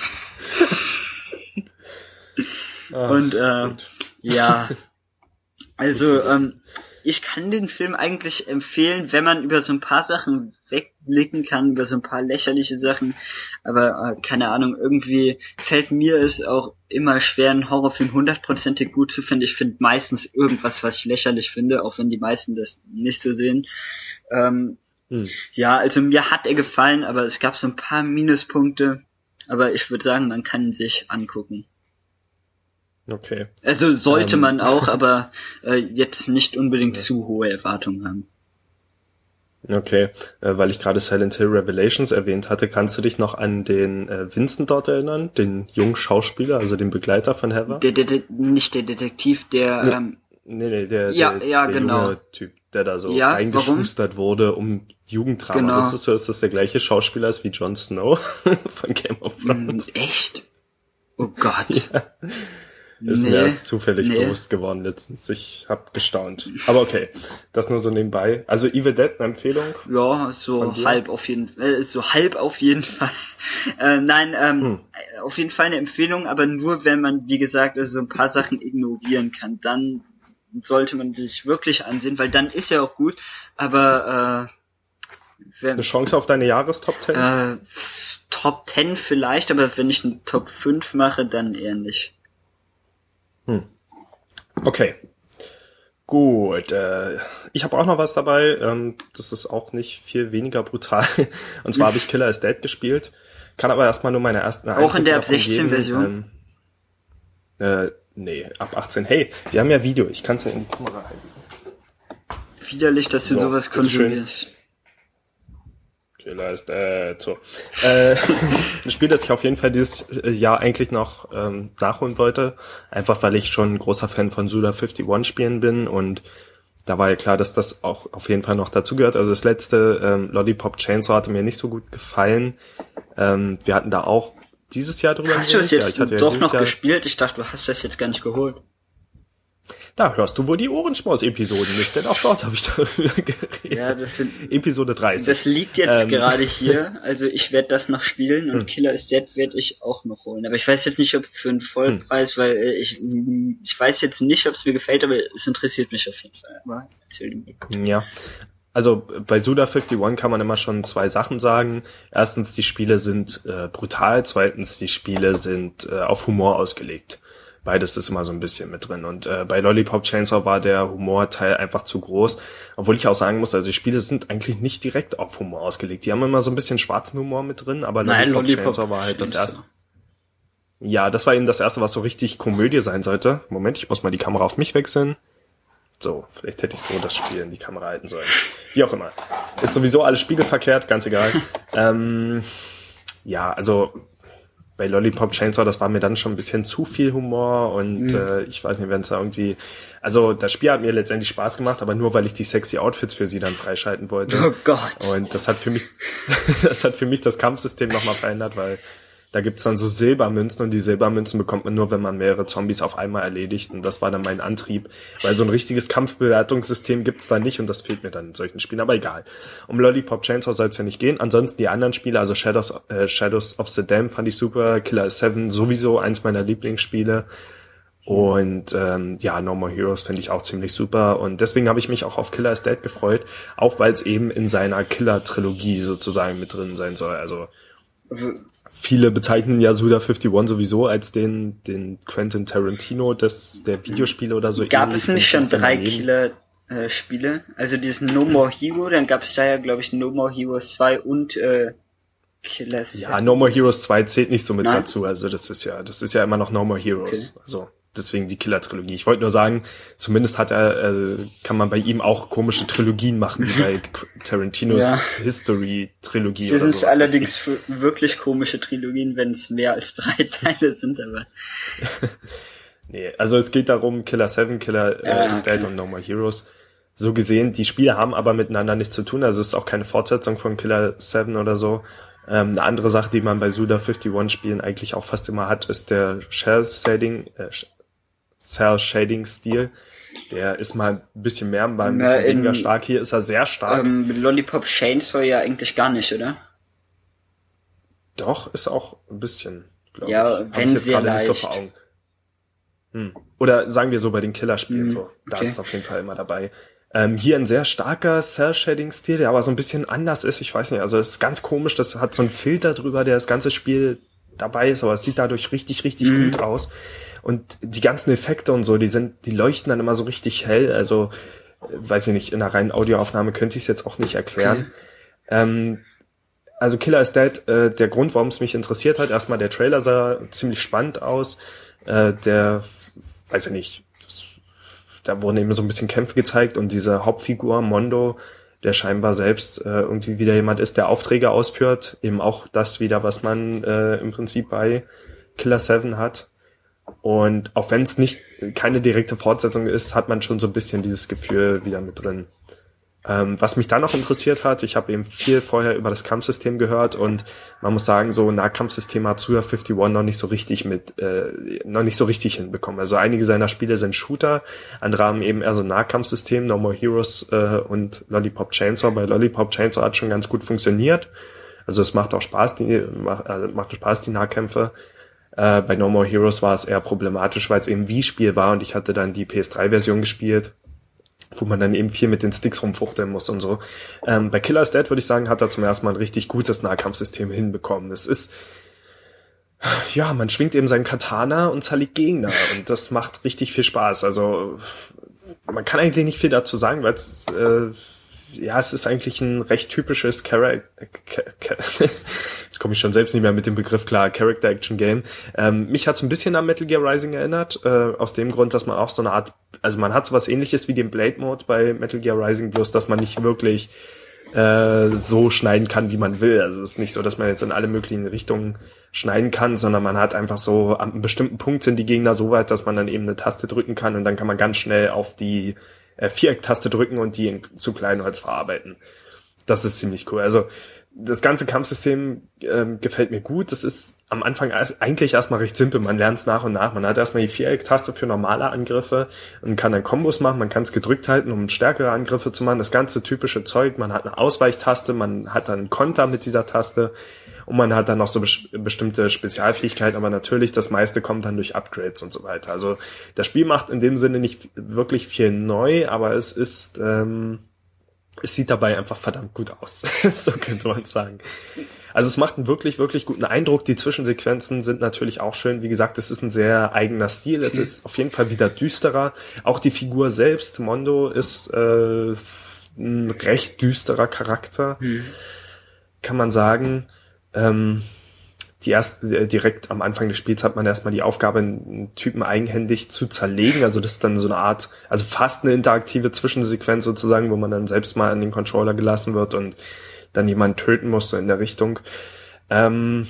ah, Und äh, gut. ja, also ähm, ich kann den Film eigentlich empfehlen, wenn man über so ein paar Sachen wegblicken kann, über so ein paar lächerliche Sachen, aber äh, keine Ahnung, irgendwie fällt mir es auch immer schwer, einen Horrorfilm hundertprozentig gut zu finden. Ich finde meistens irgendwas, was ich lächerlich finde, auch wenn die meisten das nicht so sehen. Ähm, hm. Ja, also mir hat er gefallen, aber es gab so ein paar Minuspunkte, aber ich würde sagen, man kann ihn sich angucken. Okay. Also sollte ähm. man auch, aber äh, jetzt nicht unbedingt ja. zu hohe Erwartungen haben. Okay, äh, weil ich gerade Silent Hill Revelations erwähnt hatte, kannst du dich noch an den äh, Vincent dort erinnern, den jungen Schauspieler, also den Begleiter von Heather? Der, der, der, nicht der Detektiv, der... Nee, ähm, nee, nee, der, ja, der, ja, der genau. junge Typ, der da so ja, reingeschustert warum? wurde, um Jugenddrama. Genau. Das ist so, ist das der gleiche Schauspieler als wie Jon Snow von Game of Thrones? Mm, echt? Oh Gott. Ja. Ist nee, mir erst zufällig nee. bewusst geworden letztens. Ich hab gestaunt. Aber okay, das nur so nebenbei. Also Evil Dead, eine Empfehlung? Ja, so halb auf jeden Fall. Äh, so halb auf jeden Fall. äh, nein, ähm, hm. auf jeden Fall eine Empfehlung, aber nur wenn man, wie gesagt, also so ein paar Sachen ignorieren kann. Dann sollte man sich wirklich ansehen, weil dann ist er auch gut. Aber äh, wenn, eine Chance auf deine Jahrestop Ten? Äh, Top Ten vielleicht, aber wenn ich einen Top fünf mache, dann eher nicht. Hm. Okay. Gut, äh, ich habe auch noch was dabei. Ähm, das ist auch nicht viel weniger brutal. Und zwar habe ich Killer is Dead gespielt. Kann aber erstmal nur meine ersten Auch in der ab sechzehn Version? Ähm, äh, nee, ab achtzehn. Hey, wir haben ja Video. Ich kann es ja in die Kamera halten. Widerlich, dass du so, sowas konsumierst. Killer is Dead. So. Äh, ein Spiel, das ich auf jeden Fall dieses Jahr eigentlich noch ähm, nachholen wollte. Einfach, weil ich schon ein großer Fan von Suda einundfünfzig Spielen bin und da war ja klar, dass das auch auf jeden Fall noch dazugehört. Also das letzte ähm, Lollipop Chainsaw hatte mir nicht so gut gefallen. Ähm, wir hatten da auch dieses Jahr drüber geredet. Hast du es jetzt ja, ich hatte doch ja noch Jahr gespielt? Ich dachte, du hast das jetzt gar nicht geholt. Da hörst du wohl die Ohrenschmaus-Episoden nicht, denn auch dort habe ich darüber geredet. Ja, das sind, Episode dreißig. Das liegt jetzt ähm. gerade hier, also ich werde das noch spielen und hm. Killer is Dead werde ich auch noch holen. Aber ich weiß jetzt nicht, ob für einen Vollpreis, hm. weil ich ich weiß jetzt nicht, ob es mir gefällt, aber es interessiert mich auf jeden Fall. Aber erzähl mir. Ja, also bei Suda einundfünfzig kann man immer schon zwei Sachen sagen. Erstens, die Spiele sind äh, brutal. Zweitens, die Spiele sind äh, auf Humor ausgelegt. Beides ist immer so ein bisschen mit drin. Und äh, bei Lollipop Chainsaw war der Humorteil einfach zu groß. Obwohl ich auch sagen muss, also die Spiele sind eigentlich nicht direkt auf Humor ausgelegt. Die haben immer so ein bisschen schwarzen Humor mit drin, aber Nein, Lollipop, Lollipop Chainsaw war halt das erste. Ja, das war eben das erste, was so richtig Komödie sein sollte. Moment, ich muss mal die Kamera auf mich wechseln. So, vielleicht hätte ich so das Spiel in die Kamera halten sollen. Wie auch immer. Ist sowieso alles spiegelverkehrt, ganz egal. ähm, ja, also bei Lollipop Chainsaw, das war mir dann schon ein bisschen zu viel Humor und mhm. äh, ich weiß nicht, wenn es da irgendwie, also das Spiel hat mir letztendlich Spaß gemacht, aber nur weil ich die sexy Outfits für sie dann freischalten wollte. Oh Gott. Und das hat für mich, das hat für mich das Kampfsystem nochmal verändert, weil da gibt's dann so Silbermünzen und die Silbermünzen bekommt man nur, wenn man mehrere Zombies auf einmal erledigt und das war dann mein Antrieb, weil so ein richtiges Kampfbewertungssystem gibt's da nicht und das fehlt mir dann in solchen Spielen, aber egal. Um Lollipop Chainsaw soll es ja nicht gehen, ansonsten die anderen Spiele, also Shadows, äh, Shadows of the Dam fand ich super, Killer seven sowieso eins meiner Lieblingsspiele und ähm, ja, No More Heroes finde ich auch ziemlich super und deswegen habe ich mich auch auf Killer is Dead gefreut, auch weil es eben in seiner Killer-Trilogie sozusagen mit drin sein soll, also viele bezeichnen ja Suda einundfünfzig sowieso als den den Quentin Tarantino des der Videospiele oder so. Gab es nicht schon drei Killer-Spiele? Äh, also dieses No More Hero, dann gab es da ja, glaube ich, No More Heroes zwei und äh, Killer seven. Ja, No More Heroes zwei zählt nicht so mit Nein? dazu. Also das ist ja das ist ja immer noch No More Heroes. Okay. Also deswegen die Killer-Trilogie. Ich wollte nur sagen, zumindest hat er, äh, kann man bei ihm auch komische Trilogien machen, wie bei Tarantinos ja. History-Trilogie oder so. Das sind allerdings wirklich komische Trilogien, wenn es mehr als drei Teile sind, aber... nee, also es geht darum, Killer seven, Killer äh, ja, is Dead okay. und No More Heroes. So gesehen, die Spiele haben aber miteinander nichts zu tun, also es ist auch keine Fortsetzung von Killer seven oder so. Ähm, eine andere Sache, die man bei Suda einundfünfzig Spielen eigentlich auch fast immer hat, ist der Shell-Shading, äh, Cell-Shading-Stil. Der ist mal ein bisschen mehr, mal ein bisschen Na, in, weniger stark. Hier ist er sehr stark. Ähm, mit Lollipop Chainsaw ja eigentlich gar nicht, oder? Doch, ist auch ein bisschen, glaube ja, ich. Habe ich jetzt gerade nicht so vor Augen. Hm. Oder sagen wir so bei den Killerspielen hm, so. Da okay. ist es auf jeden Fall immer dabei. Ähm, hier ein sehr starker Cell-Shading-Stil, der aber so ein bisschen anders ist. Ich weiß nicht, also es ist ganz komisch. Das hat so einen Filter drüber, der das ganze Spiel dabei ist, aber es sieht dadurch richtig, richtig hm. gut aus. Und die ganzen Effekte und so, die sind, die leuchten dann immer so richtig hell. Also, weiß ich nicht, in einer reinen Audioaufnahme könnte ich es jetzt auch nicht erklären. Okay. Ähm, also Killer is Dead, äh, der Grund, warum es mich interessiert hat, erstmal der Trailer sah ziemlich spannend aus. Äh, der, weiß ich nicht, das, da wurden eben so ein bisschen Kämpfe gezeigt und diese Hauptfigur, Mondo, der scheinbar selbst äh, irgendwie wieder jemand ist, der Aufträge ausführt. Eben auch das wieder, was man äh, im Prinzip bei Killer seven hat. Und auch wenn es nicht keine direkte Fortsetzung ist, hat man schon so ein bisschen dieses Gefühl wieder mit drin. Ähm, was mich dann noch interessiert hat, ich habe eben viel vorher über das Kampfsystem gehört und man muss sagen, so ein Nahkampfsystem hat Suda einundfünfzig noch nicht so richtig mit, äh, noch nicht so richtig hinbekommen. Also einige seiner Spiele sind Shooter, andere haben eben eher so ein Nahkampfsystem, No More Heroes äh, und Lollipop Chainsaw. Bei Lollipop Chainsaw hat schon ganz gut funktioniert. Also es macht auch Spaß, die macht, äh, macht Spaß die Nahkämpfe. Äh, bei No More Heroes war es eher problematisch, weil es eben Wii-Spiel war und ich hatte dann die P S drei Version gespielt, wo man dann eben viel mit den Sticks rumfuchteln muss und so. Ähm, bei Killer is Dead würde ich sagen, hat er zum ersten Mal ein richtig gutes Nahkampfsystem hinbekommen. Es ist, ja, man schwingt eben seinen Katana und zerlegt Gegner und das macht richtig viel Spaß. Also man kann eigentlich nicht viel dazu sagen, weil es äh, ja, es ist eigentlich ein recht typisches Character, jetzt komme ich schon selbst nicht mehr mit dem Begriff klar, Character-Action-Game. Ähm, mich hat's ein bisschen an Metal Gear Rising erinnert, äh, aus dem Grund, dass man auch so eine Art, also man hat sowas ähnliches wie den Blade-Mode bei Metal Gear Rising, bloß dass man nicht wirklich äh, so schneiden kann, wie man will. Also es ist nicht so, dass man jetzt in alle möglichen Richtungen schneiden kann, sondern man hat einfach so, an einem bestimmten Punkt sind die Gegner so weit, dass man dann eben eine Taste drücken kann und dann kann man ganz schnell auf die äh, Viereck-Taste drücken und die in, zu Kleinholz verarbeiten. Das ist ziemlich cool. Also das ganze Kampfsystem ähm, gefällt mir gut. Das ist am Anfang eigentlich erstmal recht simpel. Man lernt es nach und nach. Man hat erstmal die Viereck-Taste für normale Angriffe und kann dann Kombos machen. Man kann es gedrückt halten, um stärkere Angriffe zu machen. Das ganze typische Zeug. Man hat eine Ausweichtaste, man hat dann einen Konter mit dieser Taste und man hat dann noch so bes- bestimmte Spezialfähigkeiten. Aber natürlich, das meiste kommt dann durch Upgrades und so weiter. Also das Spiel macht in dem Sinne nicht wirklich viel neu, aber es ist... Ähm, Es sieht dabei einfach verdammt gut aus, so könnte man sagen. Also es macht einen wirklich, wirklich guten Eindruck. Die Zwischensequenzen sind natürlich auch schön. Wie gesagt, es ist ein sehr eigener Stil. Es ist auf jeden Fall wieder düsterer. Auch die Figur selbst, Mondo, ist äh, ein recht düsterer Charakter, mhm. kann man sagen. Ähm, die erst direkt am Anfang des Spiels hat man erstmal die Aufgabe, einen Typen eigenhändig zu zerlegen. Also das ist dann so eine Art, also fast eine interaktive Zwischensequenz sozusagen, wo man dann selbst mal an den Controller gelassen wird und dann jemanden töten muss, so in der Richtung. Ähm,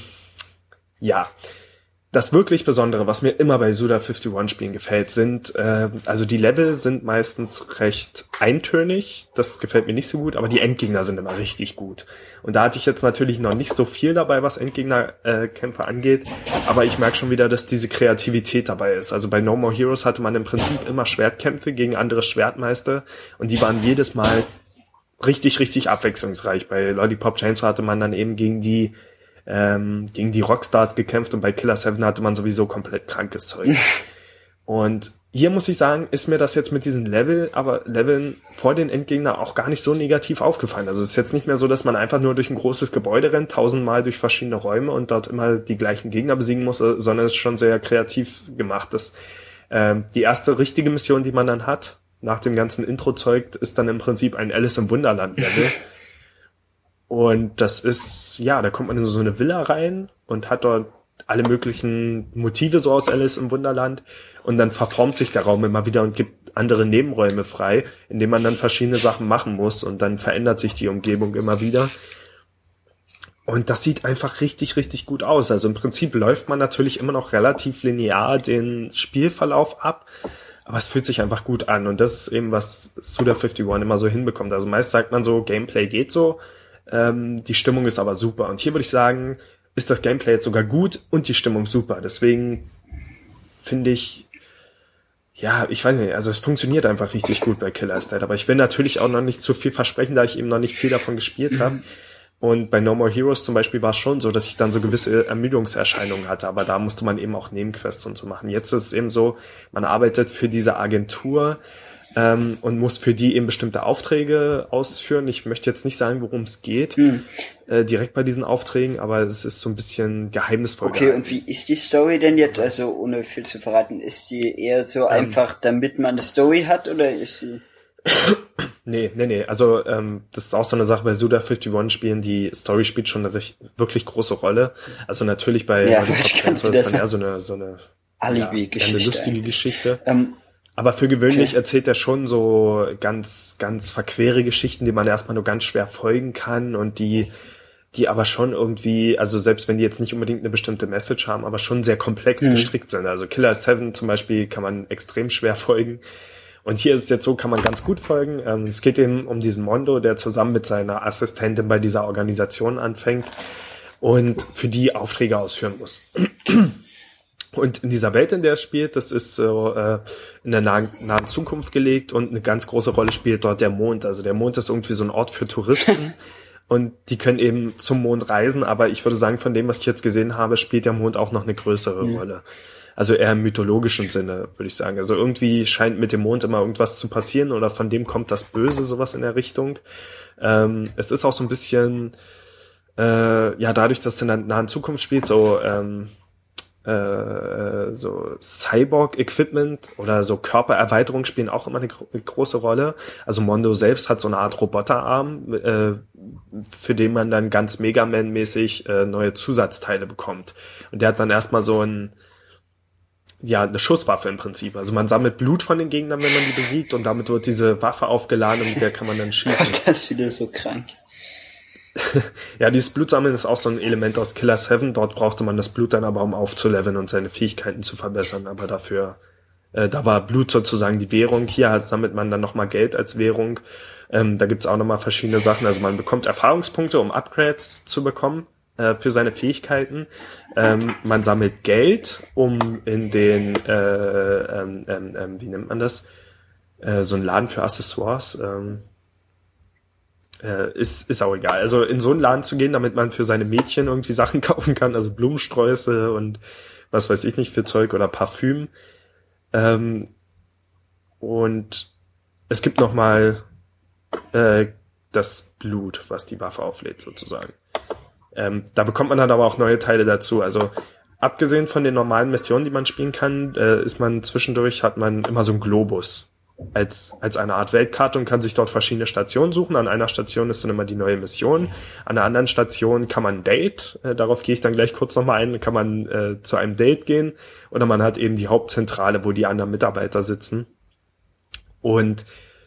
ja, das wirklich Besondere, was mir immer bei Suda einundfünfzig Spielen gefällt, sind, äh, also die Level sind meistens recht eintönig, das gefällt mir nicht so gut, aber die Endgegner sind immer richtig gut. Und da hatte ich jetzt natürlich noch nicht so viel dabei, was Endgegnerkämpfe äh, angeht, aber ich merke schon wieder, dass diese Kreativität dabei ist. Also bei No More Heroes hatte man im Prinzip immer Schwertkämpfe gegen andere Schwertmeister und die waren jedes Mal richtig, richtig abwechslungsreich. Bei Lollipop Chainsaw hatte man dann eben gegen die ähm, gegen die Rockstars gekämpft und bei Killer seven hatte man sowieso komplett krankes Zeug. Und hier muss ich sagen, ist mir das jetzt mit diesen Level, aber Leveln vor den Endgegner auch gar nicht so negativ aufgefallen. Also es ist jetzt nicht mehr so, dass man einfach nur durch ein großes Gebäude rennt, tausendmal durch verschiedene Räume und dort immer die gleichen Gegner besiegen muss, sondern es ist schon sehr kreativ gemacht. Das, ähm, die erste richtige Mission, die man dann hat, nach dem ganzen Intro-Zeug, ist dann im Prinzip ein Alice im Wunderland-Level. Und das ist, ja, da kommt man in so eine Villa rein und hat dort alle möglichen Motive so aus Alice im Wunderland und dann verformt sich der Raum immer wieder und gibt andere Nebenräume frei, in denen man dann verschiedene Sachen machen muss und dann verändert sich die Umgebung immer wieder. Und das sieht einfach richtig, richtig gut aus. Also im Prinzip läuft man natürlich immer noch relativ linear den Spielverlauf ab, aber es fühlt sich einfach gut an und das ist eben, was Suda einundfünfzig immer so hinbekommt. Also meist sagt man so, Gameplay geht so, ähm, die Stimmung ist aber super. Und hier würde ich sagen, ist das Gameplay jetzt sogar gut und die Stimmung super. Deswegen finde ich, ja, ich weiß nicht, also es funktioniert einfach richtig gut bei Killer Instinct, aber ich will natürlich auch noch nicht zu viel versprechen, da ich eben noch nicht viel davon gespielt habe. Und bei No More Heroes zum Beispiel war es schon so, dass ich dann so gewisse Ermüdungserscheinungen hatte, aber da musste man eben auch Nebenquests und so machen. Jetzt ist es eben so, man arbeitet für diese Agentur ähm, und muss für die eben bestimmte Aufträge ausführen. Ich möchte jetzt nicht sagen, worum es geht, mhm. äh, direkt bei diesen Aufträgen, aber es ist so ein bisschen geheimnisvoll. Okay, gehalten. Und wie ist die Story denn jetzt, also ohne viel zu verraten, ist die eher so ähm, einfach, damit man eine Story hat, oder ist sie... Nee, nee, nee, also ähm, das ist auch so eine Sache bei Suda einundfünfzig Spielen, die Story spielt schon eine recht, wirklich große Rolle. Also natürlich bei ja, Lollipop Chainsaw ist dann eher so eine, so eine, Alibi-Geschichte, ja, eine lustige Geschichte. Ähm, Aber für gewöhnlich okay. erzählt er schon so ganz, ganz verquere Geschichten, die man erstmal nur ganz schwer folgen kann und die, die aber schon irgendwie, also selbst wenn die jetzt nicht unbedingt eine bestimmte Message haben, aber schon sehr komplex mhm. gestrickt sind. Also Killer seven zum Beispiel kann man extrem schwer folgen. Und hier ist es jetzt so, kann man ganz gut folgen. Ähm, es geht eben um diesen Mondo, der zusammen mit seiner Assistentin bei dieser Organisation anfängt und für die Aufträge ausführen muss. Und in dieser Welt, in der es spielt, das ist so äh, in der nahen, nahen Zukunft gelegt und eine ganz große Rolle spielt dort der Mond. Also der Mond ist irgendwie so ein Ort für Touristen und die können eben zum Mond reisen, aber ich würde sagen, von dem, was ich jetzt gesehen habe, spielt der Mond auch noch eine größere mhm. Rolle. Also eher im mythologischen Sinne, würde ich sagen. Also irgendwie scheint mit dem Mond immer irgendwas zu passieren oder von dem kommt das Böse, sowas in der Richtung. Ähm, es ist auch so ein bisschen, äh, ja, dadurch, dass es in der nahen Zukunft spielt, so ähm, äh, so Cyborg-Equipment oder so Körpererweiterung spielen auch immer eine, gro- eine große Rolle. Also Mondo selbst hat so eine Art Roboterarm, äh, für den man dann ganz Mega Man-mäßig äh, neue Zusatzteile bekommt. Und der hat dann erstmal so ein ja, eine Schusswaffe im Prinzip. Also man sammelt Blut von den Gegnern, wenn man die besiegt, und damit wird diese Waffe aufgeladen und mit der kann man dann schießen. Das ist wieder so krank. Ja, dieses Blutsammeln ist auch so ein Element aus Killer seven. Dort brauchte man das Blut dann aber, um aufzuleveln und seine Fähigkeiten zu verbessern. Aber dafür, äh, da war Blut sozusagen die Währung. Hier halt sammelt man dann nochmal Geld als Währung. Ähm, da gibt's auch nochmal verschiedene Sachen. Also man bekommt Erfahrungspunkte, um Upgrades zu bekommen äh, für seine Fähigkeiten. Ähm, man sammelt Geld, um in den, äh, ähm, ähm, ähm, wie nennt man das? Äh, so ein Laden für Accessoires, ähm, Äh, ist ist auch egal. Also in so einen Laden zu gehen, damit man für seine Mädchen irgendwie Sachen kaufen kann, also Blumensträuße und was weiß ich nicht für Zeug oder Parfüm. Ähm, und es gibt noch mal äh, das Blut, was die Waffe auflädt sozusagen. Ähm, da bekommt man dann aber auch neue Teile dazu. Also abgesehen von den normalen Missionen, die man spielen kann, äh, ist man zwischendurch, hat man immer so einen Globus als als eine Art Weltkarte und kann sich dort verschiedene Stationen suchen. An einer Station ist dann immer die neue Mission. An einer anderen Station kann man ein Date, äh, darauf gehe ich dann gleich kurz nochmal ein, kann man äh, zu einem Date gehen. Oder man hat eben die Hauptzentrale, wo die anderen Mitarbeiter sitzen. Und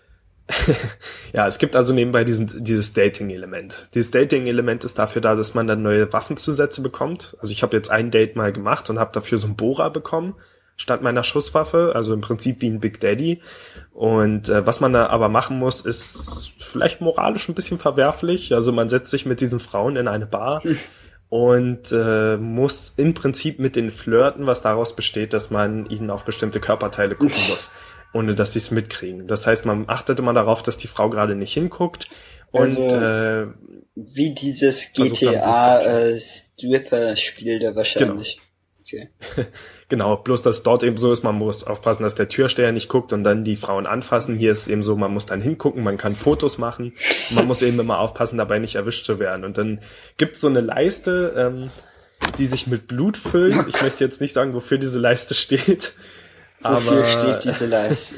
ja, es gibt also nebenbei diesen, dieses Dating-Element. Dieses Dating-Element ist dafür da, dass man dann neue Waffenzusätze bekommt. Also ich habe jetzt ein Date mal gemacht und habe dafür so einen Bohrer bekommen statt meiner Schusswaffe, also im Prinzip wie ein Big Daddy. Und äh, was man da aber machen muss, ist vielleicht moralisch ein bisschen verwerflich. Also man setzt sich mit diesen Frauen in eine Bar hm. und äh, muss im Prinzip mit denen flirten, was daraus besteht, dass man ihnen auf bestimmte Körperteile gucken muss, ohne dass sie es mitkriegen. Das heißt, man achtet immer darauf, dass die Frau gerade nicht hinguckt. Und also, äh, wie dieses G T A-Stripper-Spiel da wahrscheinlich. Genau. Okay. Genau, bloß dass dort eben so ist, man muss aufpassen, dass der Türsteher nicht guckt und dann die Frauen anfassen. Hier ist eben so, man muss dann hingucken, man kann Fotos machen. Man muss eben immer aufpassen, dabei nicht erwischt zu werden. Und dann gibt's so eine Leiste, ähm, die sich mit Blut füllt. Ich möchte jetzt nicht sagen, wofür diese Leiste steht. Aber wofür steht diese Leiste?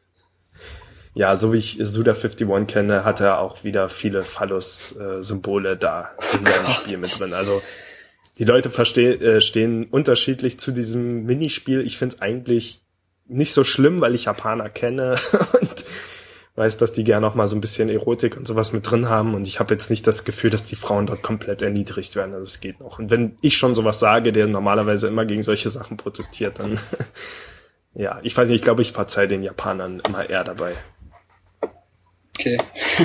Ja, so wie ich Suda einundfünfzig kenne, hat er auch wieder viele Phallus-Symbole da in seinem Spiel mit drin. Also die Leute verstehen, äh, stehen unterschiedlich zu diesem Minispiel. Ich finde es eigentlich nicht so schlimm, weil ich Japaner kenne und weiß, dass die gerne auch mal so ein bisschen Erotik und sowas mit drin haben. Und ich habe jetzt nicht das Gefühl, dass die Frauen dort komplett erniedrigt werden. Also es geht noch. Und wenn ich schon sowas sage, der normalerweise immer gegen solche Sachen protestiert, dann ja, ich weiß nicht, ich glaube, ich verzeihe den Japanern immer eher dabei. Okay.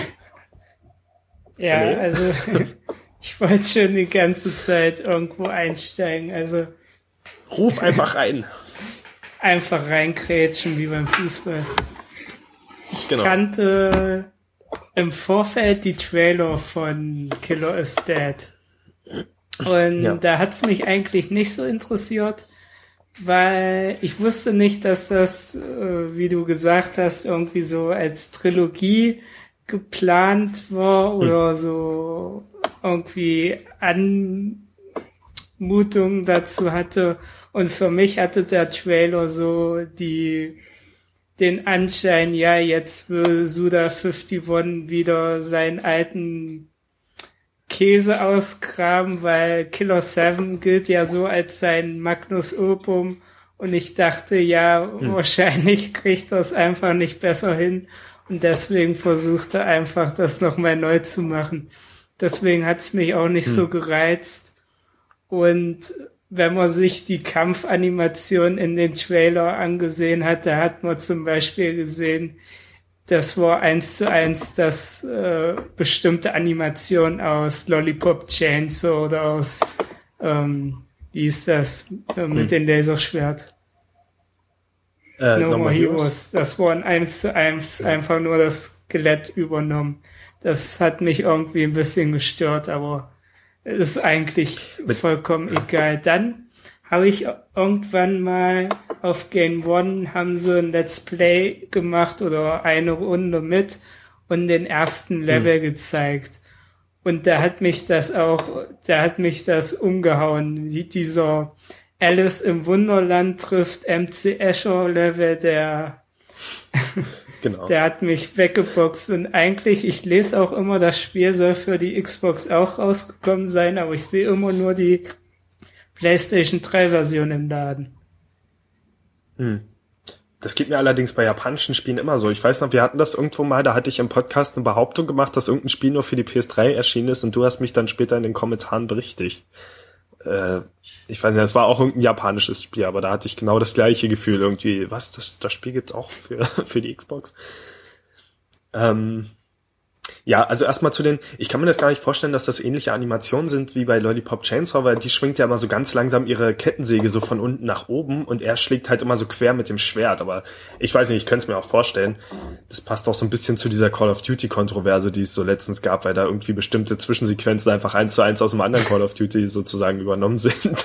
Ja, nee. Also ich wollte schon die ganze Zeit irgendwo einsteigen, also ruf einfach rein. Einfach reinkrätschen wie beim Fußball. Ich genau. kannte im Vorfeld die Trailer von Killer is Dead. Und ja. Da hat's mich eigentlich nicht so interessiert, weil ich wusste nicht, dass das, wie du gesagt hast, irgendwie so als Trilogie geplant war oder hm. so irgendwie Anmutung dazu hatte. Und für mich hatte der Trailer so die den Anschein, ja, jetzt will Suda einundfünfzig wieder seinen alten Käse ausgraben, weil Killer seven gilt ja so als sein Magnus Opum. Und ich dachte, ja, hm. wahrscheinlich kriegt er es einfach nicht besser hin. Und deswegen versucht er einfach, das nochmal neu zu machen. Deswegen hat es mich auch nicht hm. so gereizt. Und wenn man sich die Kampfanimation in den Trailer angesehen hat, da hat man zum Beispiel gesehen, das war eins zu eins das äh, bestimmte Animation aus Lollipop Chainsaw oder aus, ähm, wie ist das, äh, mit hm. dem Laserschwert? Äh, No More Heroes. Heroes. Das war ein eins zu eins ja. einfach nur das Skelett übernommen. Das hat mich irgendwie ein bisschen gestört, aber ist eigentlich mit vollkommen egal. Dann habe ich irgendwann mal auf Game One haben sie ein Let's Play gemacht oder eine Runde mit und den ersten Level hm. gezeigt. Und da hat mich das auch, da hat mich das umgehauen, wie dieser Alice im Wunderland trifft M C Escher Level, der genau. Der hat mich weggeboxt und eigentlich, ich lese auch immer, das Spiel soll für die Xbox auch rausgekommen sein, aber ich sehe immer nur die PlayStation drei Version im Laden. Hm. Das geht mir allerdings bei japanischen Spielen immer so. Ich weiß noch, wir hatten das irgendwo mal, da hatte ich im Podcast eine Behauptung gemacht, dass irgendein Spiel nur für die P S drei erschienen ist und du hast mich dann später in den Kommentaren berichtigt. Äh, ich weiß nicht, das war auch irgendein japanisches Spiel, aber da hatte ich genau das gleiche Gefühl irgendwie. Was, das, das Spiel gibt's auch für, für die Xbox? Ähm, ja, also erstmal zu den, ich kann mir das gar nicht vorstellen, dass das ähnliche Animationen sind wie bei Lollipop Chainsaw, weil die schwingt ja immer so ganz langsam ihre Kettensäge so von unten nach oben und er schlägt halt immer so quer mit dem Schwert, aber ich weiß nicht, ich könnte es mir auch vorstellen. Das passt auch so ein bisschen zu dieser Call of Duty Kontroverse, die es so letztens gab, weil da irgendwie bestimmte Zwischensequenzen einfach eins zu eins aus dem anderen Call of Duty sozusagen übernommen sind.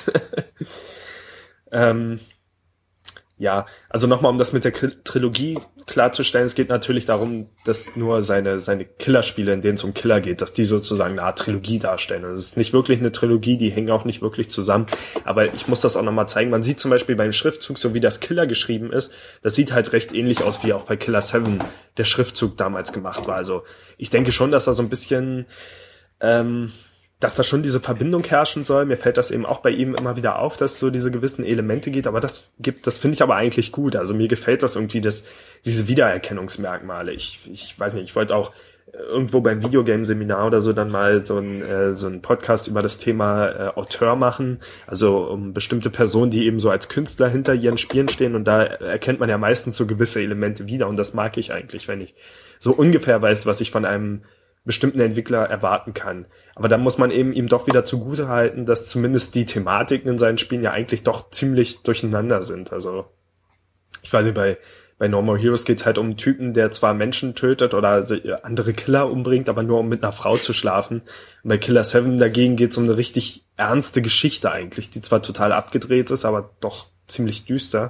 ähm, Ja, also nochmal, um das mit der Trilogie klarzustellen, es geht natürlich darum, dass nur seine seine Killerspiele, in denen es um Killer geht, dass die sozusagen eine Art Trilogie darstellen. Also es ist nicht wirklich eine Trilogie, die hängen auch nicht wirklich zusammen. Aber ich muss das auch nochmal zeigen. Man sieht zum Beispiel beim Schriftzug, so wie das Killer geschrieben ist, das sieht halt recht ähnlich aus, wie auch bei Killer sieben der Schriftzug damals gemacht war. Also ich denke schon, dass da so ein bisschen... ähm dass da schon diese Verbindung herrschen soll. Mir fällt das eben auch bei ihm immer wieder auf, dass es so diese gewissen Elemente geht, aber das gibt, das finde ich aber eigentlich gut. Also mir gefällt das irgendwie, dass diese Wiedererkennungsmerkmale. Ich, ich weiß nicht, ich wollte auch irgendwo beim Videogame-Seminar oder so dann mal so ein, äh, so ein Podcast über das Thema äh, Auteur machen, also um bestimmte Personen, die eben so als Künstler hinter ihren Spielen stehen und da erkennt man ja meistens so gewisse Elemente wieder und das mag ich eigentlich, wenn ich so ungefähr weiß, was ich von einem bestimmten Entwickler erwarten kann. Aber dann muss man eben ihm doch wieder zugute halten, dass zumindest die Thematiken in seinen Spielen ja eigentlich doch ziemlich durcheinander sind. Also ich weiß nicht, bei bei No More Heroes geht's halt um einen Typen, der zwar Menschen tötet oder andere Killer umbringt, aber nur um mit einer Frau zu schlafen. Und bei Killer sieben dagegen geht's um eine richtig ernste Geschichte eigentlich, die zwar total abgedreht ist, aber doch ziemlich düster.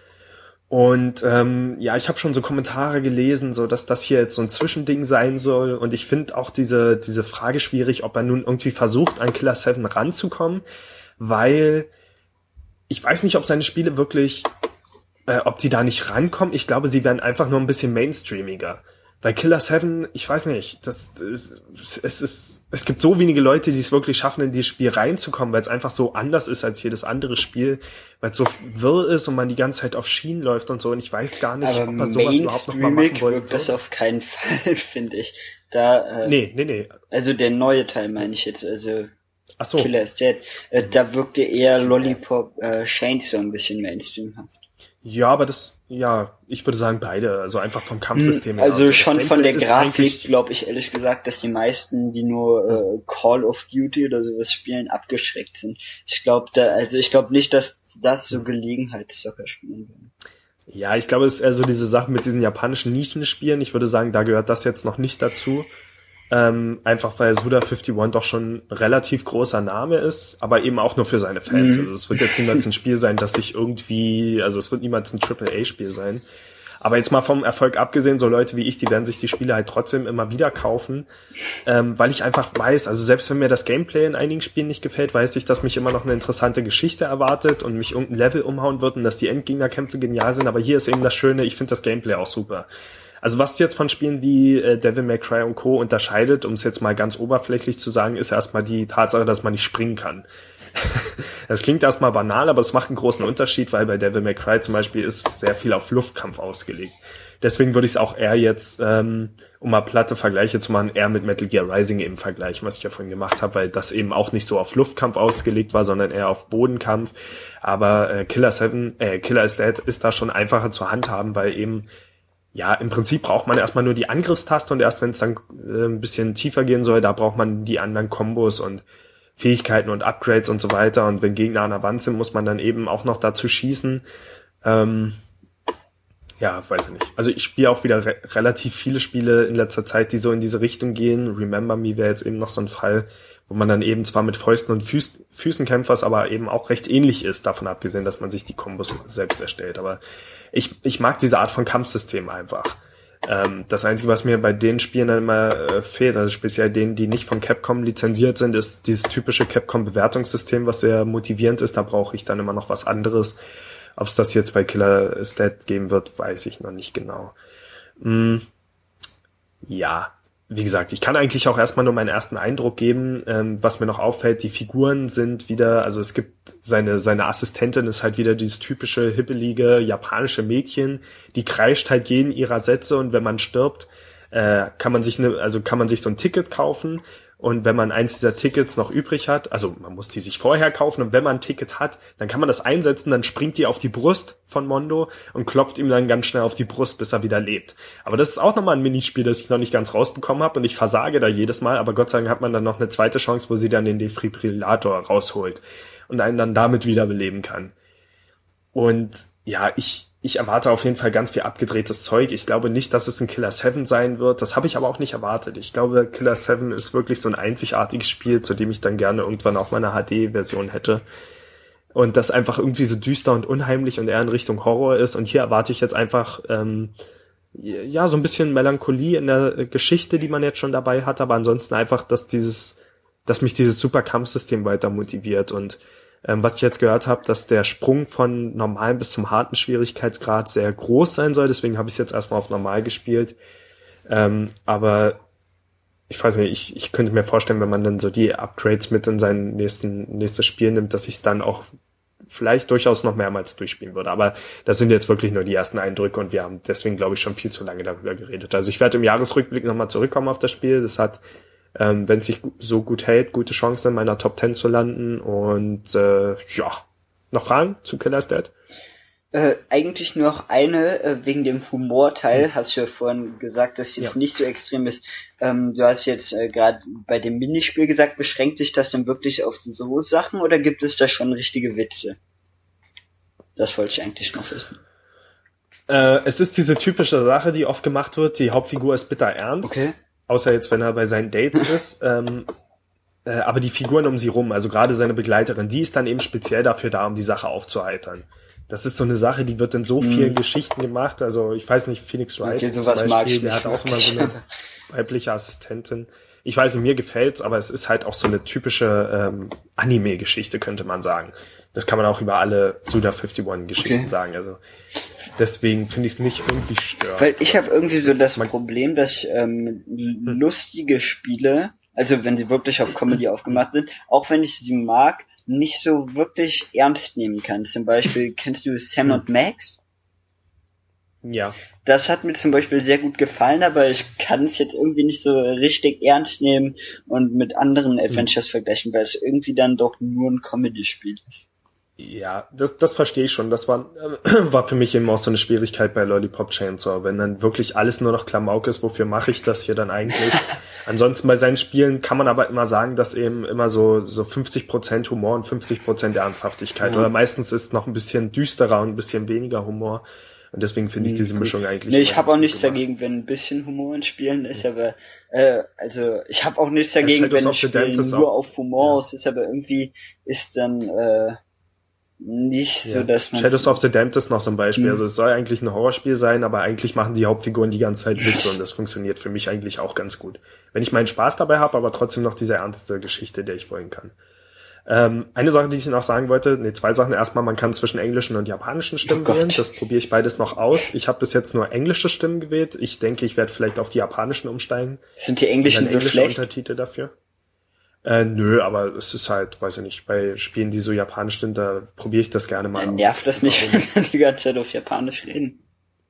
Und ähm, ja, ich habe schon so Kommentare gelesen, so dass das hier jetzt so ein Zwischending sein soll. Und ich finde auch diese diese Frage schwierig, ob er nun irgendwie versucht, an Killer sieben ranzukommen, weil ich weiß nicht, ob seine Spiele wirklich, äh, ob die da nicht rankommen. Ich glaube, sie werden einfach nur ein bisschen mainstreamiger. Bei Killer sieben, ich weiß nicht, das, das es ist, es gibt so wenige Leute, die es wirklich schaffen, in dieses Spiel reinzukommen, weil es einfach so anders ist als jedes andere Spiel, weil es so wirr ist und man die ganze Zeit auf Schienen läuft und so und ich weiß gar nicht, aber ob man sowas überhaupt noch mal machen wollen wird. Das auf keinen Fall, finde ich. Da, äh, nee, nee, nee. Also der neue Teil meine ich jetzt, also Ach so. Killer is Dead, äh, da wirkte eher Lollipop äh, Chainsaw ein bisschen mainstreamhaft. Ja, aber das, ja, ich würde sagen beide, also einfach vom Kampfsystem her. Also also schon von der Grafik, glaube ich ehrlich gesagt, dass die meisten, die nur äh, Call of Duty oder sowas spielen, abgeschreckt sind. Ich glaube da, also ich glaube nicht, dass das so Gelegenheitszocker spielen werden. Ja, ich glaube, es ist eher so diese Sache mit diesen japanischen Nischenspielen. Ich würde sagen, da gehört das jetzt noch nicht dazu. Ähm, einfach weil Suda einundfünfzig doch schon ein relativ großer Name ist, aber eben auch nur für seine Fans. Mhm. Also es wird jetzt niemals ein Spiel sein, das sich irgendwie, also es wird niemals ein Triple A Spiel sein. Aber jetzt mal vom Erfolg abgesehen, so Leute wie ich, die werden sich die Spiele halt trotzdem immer wieder kaufen, ähm, weil ich einfach weiß, also selbst wenn mir das Gameplay in einigen Spielen nicht gefällt, weiß ich, dass mich immer noch eine interessante Geschichte erwartet und mich irgendein Level umhauen wird und dass die Endgegnerkämpfe genial sind. Aber hier ist eben das Schöne, ich finde das Gameplay auch super. Also was jetzt von Spielen wie äh, Devil May Cry und Co. unterscheidet, um es jetzt mal ganz oberflächlich zu sagen, ist erstmal die Tatsache, dass man nicht springen kann. Das klingt erstmal banal, aber es macht einen großen Unterschied, weil bei Devil May Cry zum Beispiel ist sehr viel auf Luftkampf ausgelegt. Deswegen würde ich es auch eher jetzt, ähm, um mal platte Vergleiche zu machen, eher mit Metal Gear Rising eben vergleichen, was ich ja vorhin gemacht habe, weil das eben auch nicht so auf Luftkampf ausgelegt war, sondern eher auf Bodenkampf. Aber äh, Killer sieben, äh, Killer is Dead ist da schon einfacher zu handhaben, weil eben ja, im Prinzip braucht man erstmal nur die Angriffstaste und erst wenn es dann äh, ein bisschen tiefer gehen soll, da braucht man die anderen Kombos und Fähigkeiten und Upgrades und so weiter. Und wenn Gegner an der Wand sind, muss man dann eben auch noch dazu schießen. Ähm, ja, weiß ich nicht. Also ich spiele auch wieder re- relativ viele Spiele in letzter Zeit, die so in diese Richtung gehen. Remember Me wäre jetzt eben noch so ein Fall, wo man dann eben zwar mit Fäusten und Füß- Füßen kämpft, was aber eben auch recht ähnlich ist, davon abgesehen, dass man sich die Kombos selbst erstellt. Aber ich, ich mag diese Art von Kampfsystem einfach. Ähm, das Einzige, was mir bei den Spielen dann immer äh, fehlt, also speziell denen, die nicht von Capcom lizenziert sind, ist dieses typische Capcom-Bewertungssystem, was sehr motivierend ist. Da brauche ich dann immer noch was anderes. Ob es das jetzt bei Killer Stat geben wird, weiß ich noch nicht genau. Hm. Ja, wie gesagt, ich kann eigentlich auch erstmal nur meinen ersten Eindruck geben. Ähm, was mir noch auffällt, die Figuren sind wieder, also es gibt seine seine Assistentin ist halt wieder dieses typische hippelige japanische Mädchen, die kreischt halt jeden ihrer Sätze und wenn man stirbt, äh, kann man sich ne, also kann man sich so ein Ticket kaufen. Und wenn man eins dieser Tickets noch übrig hat, also man muss die sich vorher kaufen und wenn man ein Ticket hat, dann kann man das einsetzen, dann springt die auf die Brust von Mondo und klopft ihm dann ganz schnell auf die Brust, bis er wieder lebt. Aber das ist auch nochmal ein Minispiel, das ich noch nicht ganz rausbekommen habe und ich versage da jedes Mal, aber Gott sei Dank hat man dann noch eine zweite Chance, wo sie dann den Defibrillator rausholt und einen dann damit wiederbeleben kann. Und ja, ich ich erwarte auf jeden Fall ganz viel abgedrehtes Zeug. Ich glaube nicht, dass es ein Killer seven sein wird. Das habe ich aber auch nicht erwartet. Ich glaube, Killer seven ist wirklich so ein einzigartiges Spiel, zu dem ich dann gerne irgendwann auch mal eine H D-Version hätte. Und das einfach irgendwie so düster und unheimlich und eher in Richtung Horror ist. Und hier erwarte ich jetzt einfach ähm, ja so ein bisschen Melancholie in der Geschichte, die man jetzt schon dabei hat. Aber ansonsten einfach, dass dieses, dass mich dieses super Kampfsystem weiter motiviert. Und Ähm, was ich jetzt gehört habe, dass der Sprung von normalen bis zum harten Schwierigkeitsgrad sehr groß sein soll. Deswegen habe ich es jetzt erstmal auf normal gespielt. Ähm, aber ich weiß nicht, ich, ich könnte mir vorstellen, wenn man dann so die Upgrades mit in sein nächsten, nächstes Spiel nimmt, dass ich es dann auch vielleicht durchaus noch mehrmals durchspielen würde. Aber das sind jetzt wirklich nur die ersten Eindrücke und wir haben deswegen, glaube ich, schon viel zu lange darüber geredet. Also ich werde im Jahresrückblick nochmal zurückkommen auf das Spiel. Das hat Ähm, wenn es sich so gut hält, gute Chancen in meiner Top zehn zu landen und äh, ja, noch Fragen zu Killer Stat? Äh, eigentlich nur noch eine, äh, wegen dem Humorteil, hm. hast du ja vorhin gesagt, dass es jetzt ja. nicht so extrem ist. Ähm, du hast jetzt äh, gerade bei dem Minispiel gesagt, beschränkt sich das denn wirklich auf so Sachen oder gibt es da schon richtige Witze? Das wollte ich eigentlich noch wissen. Äh, es ist diese typische Sache, die oft gemacht wird, die Hauptfigur ist bitter ernst. Okay. Außer jetzt, wenn er bei seinen Dates ist. Ähm, äh, aber die Figuren um sie rum, also gerade seine Begleiterin, die ist dann eben speziell dafür da, um die Sache aufzuheitern. Das ist so eine Sache, die wird in so vielen hm. Geschichten gemacht. Also ich weiß nicht, Phoenix Wright okay, zum Beispiel, der hat auch immer so eine weibliche Assistentin. Ich weiß nicht, mir gefällt's, aber es ist halt auch so eine typische ähm, Anime-Geschichte, könnte man sagen. Das kann man auch über alle Suda einundfünfzig-Geschichten okay. sagen. Also deswegen finde ich es nicht irgendwie störend. Weil ich habe irgendwie so das Problem, dass ich ähm, hm. lustige Spiele, also wenn sie wirklich auf Comedy aufgemacht sind, auch wenn ich sie mag, nicht so wirklich ernst nehmen kann. Zum Beispiel, kennst du Sam und Max? Ja. Das hat mir zum Beispiel sehr gut gefallen, aber ich kann es jetzt irgendwie nicht so richtig ernst nehmen und mit anderen Adventures hm. vergleichen, weil es irgendwie dann doch nur ein Comedy-Spiel ist. Ja, das, das verstehe ich schon. Das war, äh, war für mich eben auch so eine Schwierigkeit bei Lollipop Chainsaw. Wenn dann wirklich alles nur noch Klamauk ist, wofür mache ich das hier dann eigentlich? Ansonsten bei seinen Spielen kann man aber immer sagen, dass eben immer so, so fünfzig Prozent Humor und fünfzig Prozent Ernsthaftigkeit. Mhm. Oder meistens ist noch ein bisschen düsterer und ein bisschen weniger Humor. Und deswegen finde ich diese Mischung eigentlich... Nee, ich habe auch nichts gemacht. dagegen, wenn ein bisschen Humor in Spielen ist, mhm. aber äh, also ich habe auch nichts dagegen, ja, wenn ein Spiel nur auf Humor ja. ist, aber irgendwie ist dann... äh nicht ja. so, dass man... Shadows of the Damned ist noch so ein Beispiel. Mhm. Also es soll eigentlich ein Horrorspiel sein, aber eigentlich machen die Hauptfiguren die ganze Zeit Witze und das funktioniert für mich eigentlich auch ganz gut. Wenn ich meinen Spaß dabei habe, aber trotzdem noch diese ernste Geschichte, der ich folgen kann. Ähm, eine Sache, die ich noch sagen wollte, nee, zwei Sachen. Erstmal, man kann zwischen englischen und japanischen Stimmen oh wählen. Das probiere ich beides noch aus. Ich habe bis jetzt nur englische Stimmen gewählt. Ich denke, ich werde vielleicht auf die japanischen umsteigen. Sind die englischen so englische schlecht? Untertitel dafür. Äh, nö, aber es ist halt, weiß ich nicht, bei Spielen, die so japanisch sind, da probiere ich das gerne mal aus. Nervt das nicht, wenn wir die ganze Zeit auf Japanisch reden?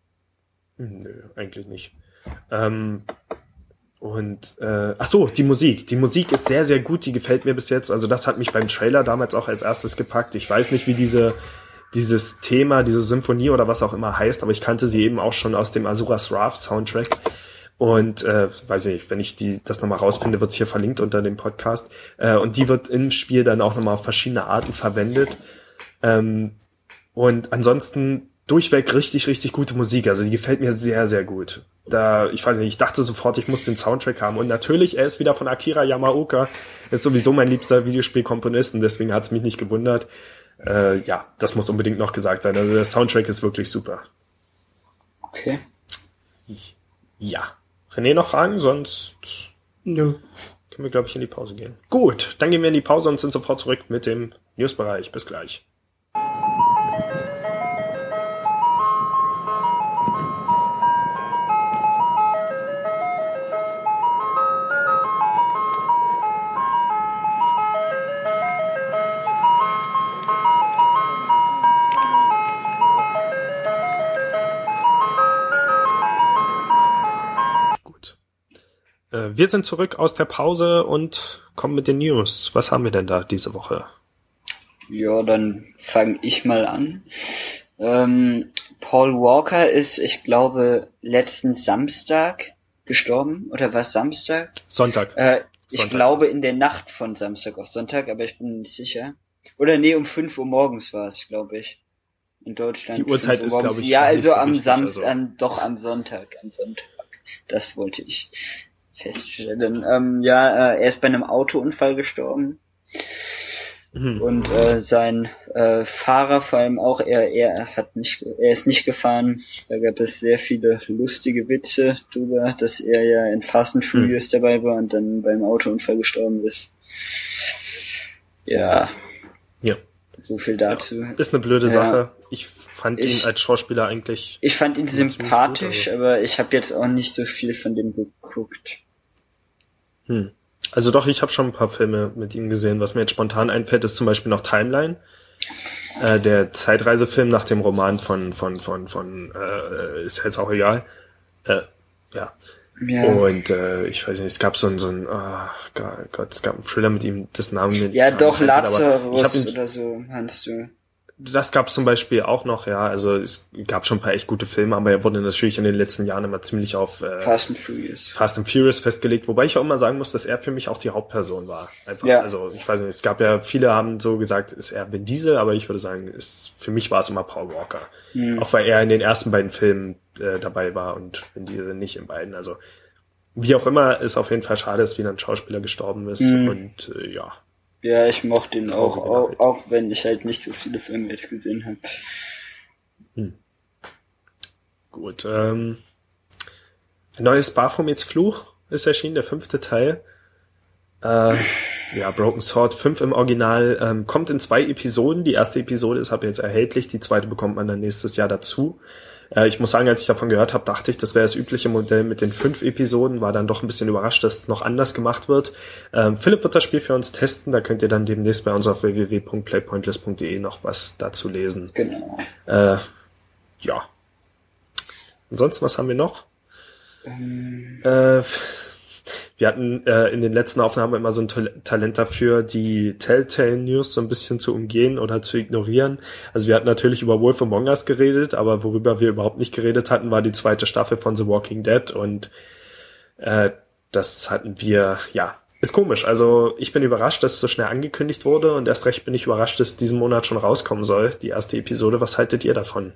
Nö, eigentlich nicht. Ähm, und, äh, ach so, die Musik. Die Musik ist sehr, sehr gut, die gefällt mir bis jetzt. Also das hat mich beim Trailer damals auch als erstes gepackt. Ich weiß nicht, wie diese, dieses Thema, diese Symphonie oder was auch immer heißt, aber ich kannte sie eben auch schon aus dem Asura's Wrath Soundtrack. Und äh, weiß ich nicht, wenn ich die das nochmal rausfinde, wird's hier verlinkt unter dem Podcast. Äh, und die wird im Spiel dann auch nochmal auf verschiedene Arten verwendet. Ähm, und ansonsten durchweg richtig, richtig gute Musik. Also die gefällt mir sehr, sehr gut. Da, ich weiß nicht, ich dachte sofort, ich muss den Soundtrack haben. Und natürlich, er ist wieder von Akira Yamaoka. Ist sowieso mein liebster Videospielkomponist und deswegen hat's mich nicht gewundert. Äh, ja, das muss unbedingt noch gesagt sein. Also der Soundtrack ist wirklich super. Okay. Ich Ja. René noch Fragen? Sonst Nö. können wir, glaube ich, in die Pause gehen. Gut, dann gehen wir in die Pause und sind sofort zurück mit dem Newsbereich. Bis gleich. Wir sind zurück aus der Pause und kommen mit den News. Was haben wir denn da diese Woche? Ja, dann fange ich mal an. Ähm, Paul Walker ist, ich glaube, letzten Samstag gestorben. Oder war es Samstag? Sonntag. Äh, ich Sonntag glaube war's. in der Nacht von Samstag auf Sonntag, aber ich bin nicht sicher. Oder nee, um fünf Uhr morgens war es, glaube ich. In Deutschland. Die Uhrzeit ist, glaube ich, ja, auch also nicht so am wichtig, Samstag, also. am, doch am Sonntag, am Sonntag. Das wollte ich feststellen. Ähm, ja, äh, er ist bei einem Autounfall gestorben. Mhm. Und äh, sein äh, Fahrer vor allem auch, er, er hat nicht, er ist nicht gefahren. Da gab es sehr viele lustige Witze drüber, dass er ja in Fast and Furious mhm. dabei war und dann beim Autounfall gestorben ist. Ja. Ja. So viel dazu. Ja, ist eine blöde ja. Sache. Ich fand ich, ihn als Schauspieler eigentlich... Ich fand ihn sympathisch, gut, also. aber ich habe jetzt auch nicht so viel von dem geguckt. Hm. Also doch, ich habe schon ein paar Filme mit ihm gesehen. Was mir jetzt spontan einfällt, ist zum Beispiel noch Timeline. Äh, der Zeitreisefilm nach dem Roman von, von, von, von, äh, ist jetzt auch egal. Äh, ja. ja. Und äh, ich weiß nicht, es gab so ein, so ein, oh Gott, es gab einen Thriller mit ihm, das Namen mir Ja, doch, Lazarus ich hab ihn, oder so, meinst du? Das gab's zum Beispiel auch noch, ja. Also es gab schon ein paar echt gute Filme, aber er wurde natürlich in den letzten Jahren immer ziemlich auf äh, Fast and Furious. Fast and Furious festgelegt, wobei ich auch immer sagen muss, dass er für mich auch die Hauptperson war. Einfach, ja. Also ich weiß nicht, es gab ja, viele haben so gesagt, ist er Vin Diesel, aber ich würde sagen, ist für mich war es immer Paul Walker. Mhm. Auch weil er in den ersten beiden Filmen äh, dabei war und Vin Diesel nicht in beiden. Also wie auch immer, ist auf jeden Fall schade, dass wieder ein Schauspieler gestorben ist mhm. und äh, ja. Ja, ich mochte ihn auch, auch, auch wenn ich halt nicht so viele Filme jetzt gesehen habe. Hm. Gut, ähm, neues Baphomets Fluch ist erschienen, der fünfte Teil. Äh, ja, Broken Sword fünf im Original, ähm, kommt in zwei Episoden. Die erste Episode ist ab jetzt erhältlich, die zweite bekommt man dann nächstes Jahr dazu. Äh, ich muss sagen, als ich davon gehört habe, dachte ich, das wäre das übliche Modell mit den fünf Episoden, war dann doch ein bisschen überrascht, dass es noch anders gemacht wird. Ähm, Philipp wird das Spiel für uns testen, da könnt ihr dann demnächst bei uns auf w w w punkt playpointless punkt d e noch was dazu lesen. Genau. Äh, ja. Ansonsten, was haben wir noch? Ähm. Äh, wir hatten äh, in den letzten Aufnahmen immer so ein Tal- Talent dafür, die Telltale News so ein bisschen zu umgehen oder zu ignorieren. Also wir hatten natürlich über Wolf Among Us geredet, aber worüber wir überhaupt nicht geredet hatten, war die zweite Staffel von The Walking Dead und äh, das hatten wir, ja, ist komisch. Also ich bin überrascht, dass es so schnell angekündigt wurde und erst recht bin ich überrascht, dass diesen Monat schon rauskommen soll, die erste Episode. Was haltet ihr davon?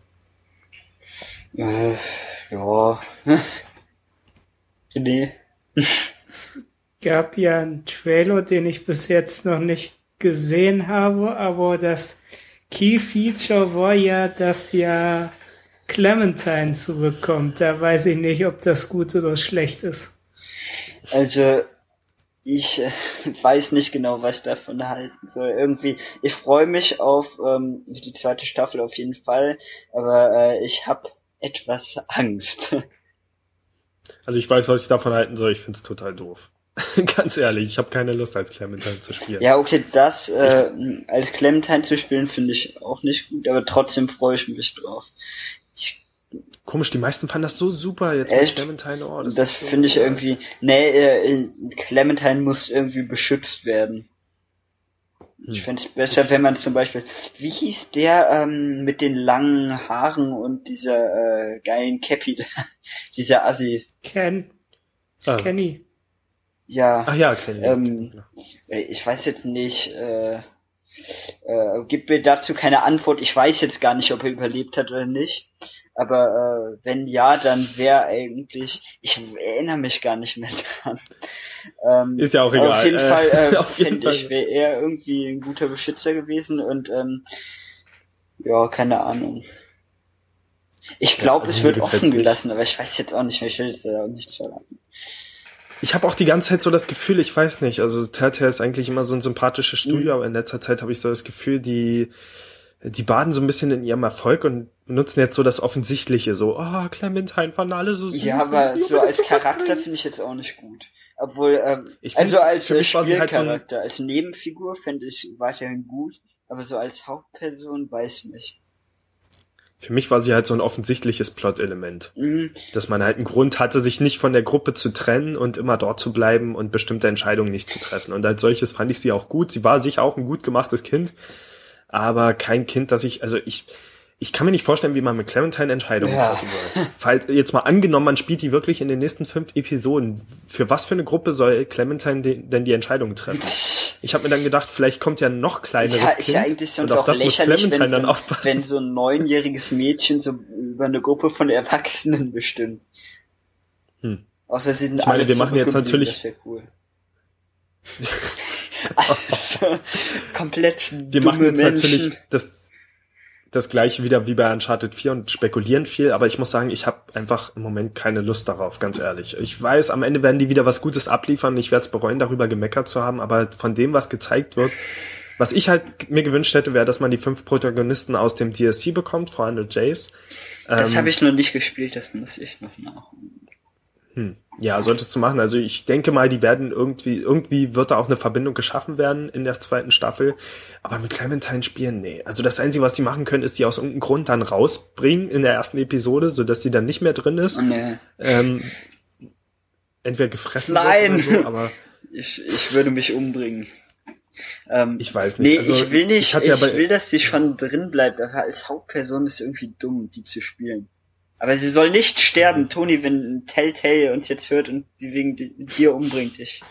Äh, ja. Nee. Es gab ja einen Trailer, den ich bis jetzt noch nicht gesehen habe, aber das Key Feature war ja, dass ja Clementine zurückkommt. Da weiß ich nicht, ob das gut oder schlecht ist. Also, ich äh, weiß nicht genau, was ich davon halten soll. Irgendwie, ich freue mich auf ähm, die zweite Staffel auf jeden Fall, aber äh, ich habe etwas Angst. Also ich weiß, was ich davon halten soll. Ich find's total doof. Ganz ehrlich, ich habe keine Lust, als Clementine zu spielen. Ja, okay, das äh, als Clementine zu spielen finde ich auch nicht gut, aber trotzdem freue ich mich drauf. Ich, Komisch, die meisten fanden das so super jetzt echt? mit Clementine. Oh, das das so finde ich irgendwie... Nee, äh, Clementine muss irgendwie beschützt werden. Hm. Ich finde es besser, wenn man zum Beispiel... Wie hieß der ähm, mit den langen Haaren und dieser äh, geilen Cappy da? Dieser Assi. Ken. Ah. Kenny. Ja. Ach ja, Kenny. Ähm, ich weiß jetzt nicht, äh, äh, gibt mir dazu keine Antwort. Ich weiß jetzt gar nicht, ob er überlebt hat oder nicht. Aber äh, wenn ja, dann wäre eigentlich, ich erinnere mich gar nicht mehr dran. Ähm, ist ja auch egal. Auf jeden äh, Fall äh, finde ich, wäre er irgendwie ein guter Beschützer gewesen und ähm, ja, keine Ahnung. Ich glaube, ja, also es wird offen gelassen, aber ich weiß jetzt auch nicht, ich will es ja auch nicht verraten. Ich habe auch die ganze Zeit so das Gefühl, ich weiß nicht, also Telltale ist eigentlich immer so ein sympathisches Studio, mhm. aber in letzter Zeit habe ich so das Gefühl, die die baden so ein bisschen in ihrem Erfolg und benutzen jetzt so das Offensichtliche, so, oh, Clementine fanden alle so süß. Ja, aber so als Charakter finde ich jetzt auch nicht gut. Obwohl, ähm, ich find, also als äh, Spielcharakter, halt so als Nebenfigur fände ich weiterhin gut, aber so als Hauptperson weiß nicht. Für mich war sie halt so ein offensichtliches Plot-Element. Mhm. Dass man halt einen Grund hatte, sich nicht von der Gruppe zu trennen und immer dort zu bleiben und bestimmte Entscheidungen nicht zu treffen. Und als solches fand ich sie auch gut. Sie war sicher auch ein gut gemachtes Kind, aber kein Kind, das ich, also ich, ich kann mir nicht vorstellen, wie man mit Clementine Entscheidungen ja. treffen soll. Falls, jetzt mal angenommen, man spielt die wirklich in den nächsten fünf Episoden. Für was für eine Gruppe soll Clementine de- denn die Entscheidungen treffen? Ich habe mir dann gedacht, vielleicht kommt ja ein noch kleineres ja, Kind ja und auf das muss Clementine dann so, aufpassen. Wenn so ein neunjähriges Mädchen so über eine Gruppe von Erwachsenen bestimmt. Hm. Außer sie sind ich meine, wir machen jetzt natürlich... Das wäre cool. Also, komplett wir machen jetzt Menschen. natürlich das das gleiche wieder wie bei Uncharted vier und spekulieren viel, aber ich muss sagen, ich habe einfach im Moment keine Lust darauf, ganz ehrlich. Ich weiß, am Ende werden die wieder was Gutes abliefern, ich werde es bereuen, darüber gemeckert zu haben, aber von dem, was gezeigt wird, was ich halt mir gewünscht hätte, wäre, dass man die fünf Protagonisten aus dem D L C bekommt, vor allem Jace. Das ähm, habe ich noch nicht gespielt, das muss ich noch nachholen. Hm. Ja, solltest du machen. Also ich denke mal, die werden irgendwie, irgendwie wird da auch eine Verbindung geschaffen werden in der zweiten Staffel. Aber mit Clementine spielen, nee. Also das Einzige, was die machen können, ist die aus irgendeinem Grund dann rausbringen in der ersten Episode, sodass die dann nicht mehr drin ist. Oh, nee. Ähm, entweder gefressen Nein. wird oder so, aber... ich, ich würde mich umbringen. Ähm, ich weiß nicht. Nee, also, ich will nicht, ich, hatte ich ja bei, will, dass sie schon drin bleibt, aber als Hauptperson ist es irgendwie dumm, die zu spielen. Aber sie soll nicht sterben, Toni, wenn Telltale uns jetzt hört und die wegen dir umbringt dich.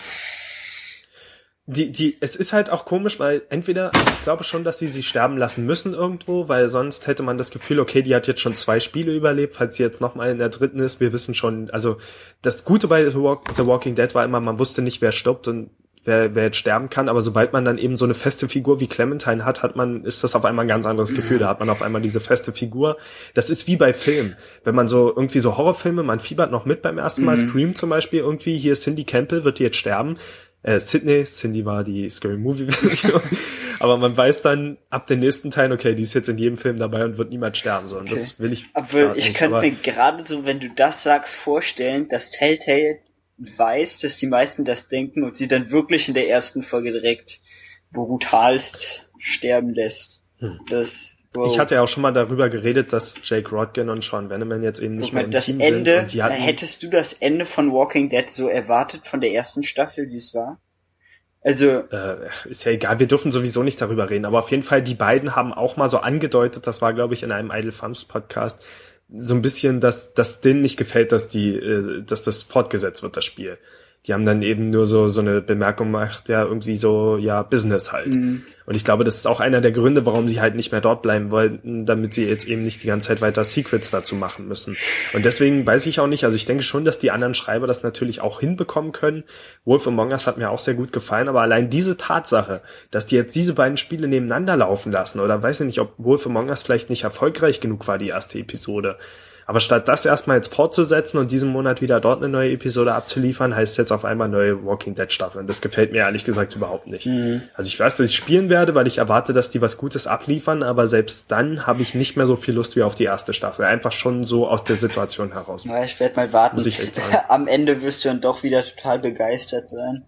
Die, die, es ist halt auch komisch, weil entweder, also ich glaube schon, dass sie sie sterben lassen müssen irgendwo, weil sonst hätte man das Gefühl, okay, die hat jetzt schon zwei Spiele überlebt, falls sie jetzt nochmal in der dritten ist. Wir wissen schon, also das Gute bei The Walking Dead war immer, man wusste nicht, wer stirbt und wer, wer jetzt sterben kann, aber sobald man dann eben so eine feste Figur wie Clementine hat, hat man, ist das auf einmal ein ganz anderes Gefühl. Da hat man auf einmal diese feste Figur. Das ist wie bei Filmen. Wenn man so irgendwie so Horrorfilme, man fiebert noch mit beim ersten Mal, mhm. Scream zum Beispiel, irgendwie, hier ist Cindy Campbell, wird die jetzt sterben. Äh, Sydney, Cindy war die Scary Movie Version. Aber man weiß dann ab den nächsten Teilen, okay, die ist jetzt in jedem Film dabei und wird niemals sterben. So. Und okay. Das will ich. Aber ich nicht, könnte aber mir gerade so, wenn du das sagst, vorstellen, dass Telltale weiß, dass die meisten das denken und sie dann wirklich in der ersten Folge direkt brutalst sterben lässt. Hm. Das, wow. Ich hatte ja auch schon mal darüber geredet, dass Jake Rodkin und Sean Veneman jetzt eben nicht mehr im das Team Ende, sind. Und die hatten, hättest du das Ende von Walking Dead so erwartet, von der ersten Staffel, wie es war? Also äh, ist ja egal, wir dürfen sowieso nicht darüber reden, aber auf jeden Fall, die beiden haben auch mal so angedeutet, das war, glaube ich, in einem Idle Thumbs Podcast, so ein bisschen, dass, dass denen nicht gefällt, dass die, äh, dass das fortgesetzt wird, das Spiel. Die haben dann eben nur so, so eine Bemerkung gemacht, ja, irgendwie so, ja, Business halt. Mhm. Und ich glaube, das ist auch einer der Gründe, warum sie halt nicht mehr dort bleiben wollten, damit sie jetzt eben nicht die ganze Zeit weiter Secrets dazu machen müssen. Und deswegen weiß ich auch nicht, also ich denke schon, dass die anderen Schreiber das natürlich auch hinbekommen können. Wolf Among Us hat mir auch sehr gut gefallen, aber allein diese Tatsache, dass die jetzt diese beiden Spiele nebeneinander laufen lassen, oder weiß ich nicht, ob Wolf Among Us vielleicht nicht erfolgreich genug war, die erste Episode. Aber statt das erstmal jetzt fortzusetzen und diesen Monat wieder dort eine neue Episode abzuliefern, heißt jetzt auf einmal neue Walking Dead Staffel. Und das gefällt mir ehrlich gesagt überhaupt nicht. Mhm. Also ich weiß, dass ich spielen werde, weil ich erwarte, dass die was Gutes abliefern, aber selbst dann habe ich nicht mehr so viel Lust wie auf die erste Staffel. Einfach schon so aus der Situation heraus. Ja, ich werde mal warten. Muss ich echt sagen. Am Ende wirst du dann doch wieder total begeistert sein.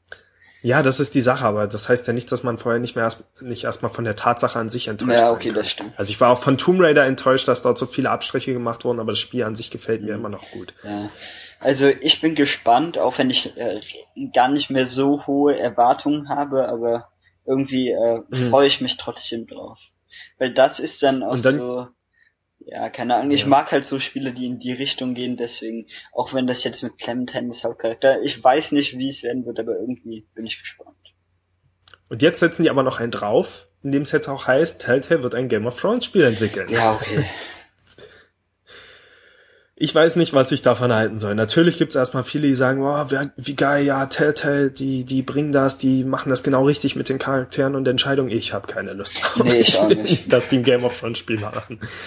Ja, das ist die Sache, aber das heißt ja nicht, dass man vorher nicht mehr erst, nicht erstmal von der Tatsache an sich enttäuscht ja, okay, sein kann. Das stimmt. Also ich war auch von Tomb Raider enttäuscht, dass dort so viele Abstriche gemacht wurden, aber das Spiel an sich gefällt mir immer noch gut. Ja. Also ich bin gespannt, auch wenn ich äh, gar nicht mehr so hohe Erwartungen habe, aber irgendwie äh, mhm. freue ich mich trotzdem drauf. Weil das ist dann auch dann, so... Ja, keine Ahnung, ich ja. mag halt so Spiele, die in die Richtung gehen, deswegen, auch wenn das jetzt mit Clementine ist Hauptcharakter, ich weiß nicht, wie es werden wird, aber irgendwie bin ich gespannt. Und jetzt setzen die aber noch einen drauf, in dem es jetzt auch heißt, Telltale wird ein Game of Thrones Spiel entwickeln. Ja, okay. Ich weiß nicht, was ich davon halten soll. Natürlich gibt's erstmal viele, die sagen, wow, wie geil, ja, Telltale, die die bringen das, die machen das genau richtig mit den Charakteren und Entscheidungen. Ich habe keine Lust drauf. Nee, ich auch nicht. nicht, dass die ein Game of Thrones Spiel machen.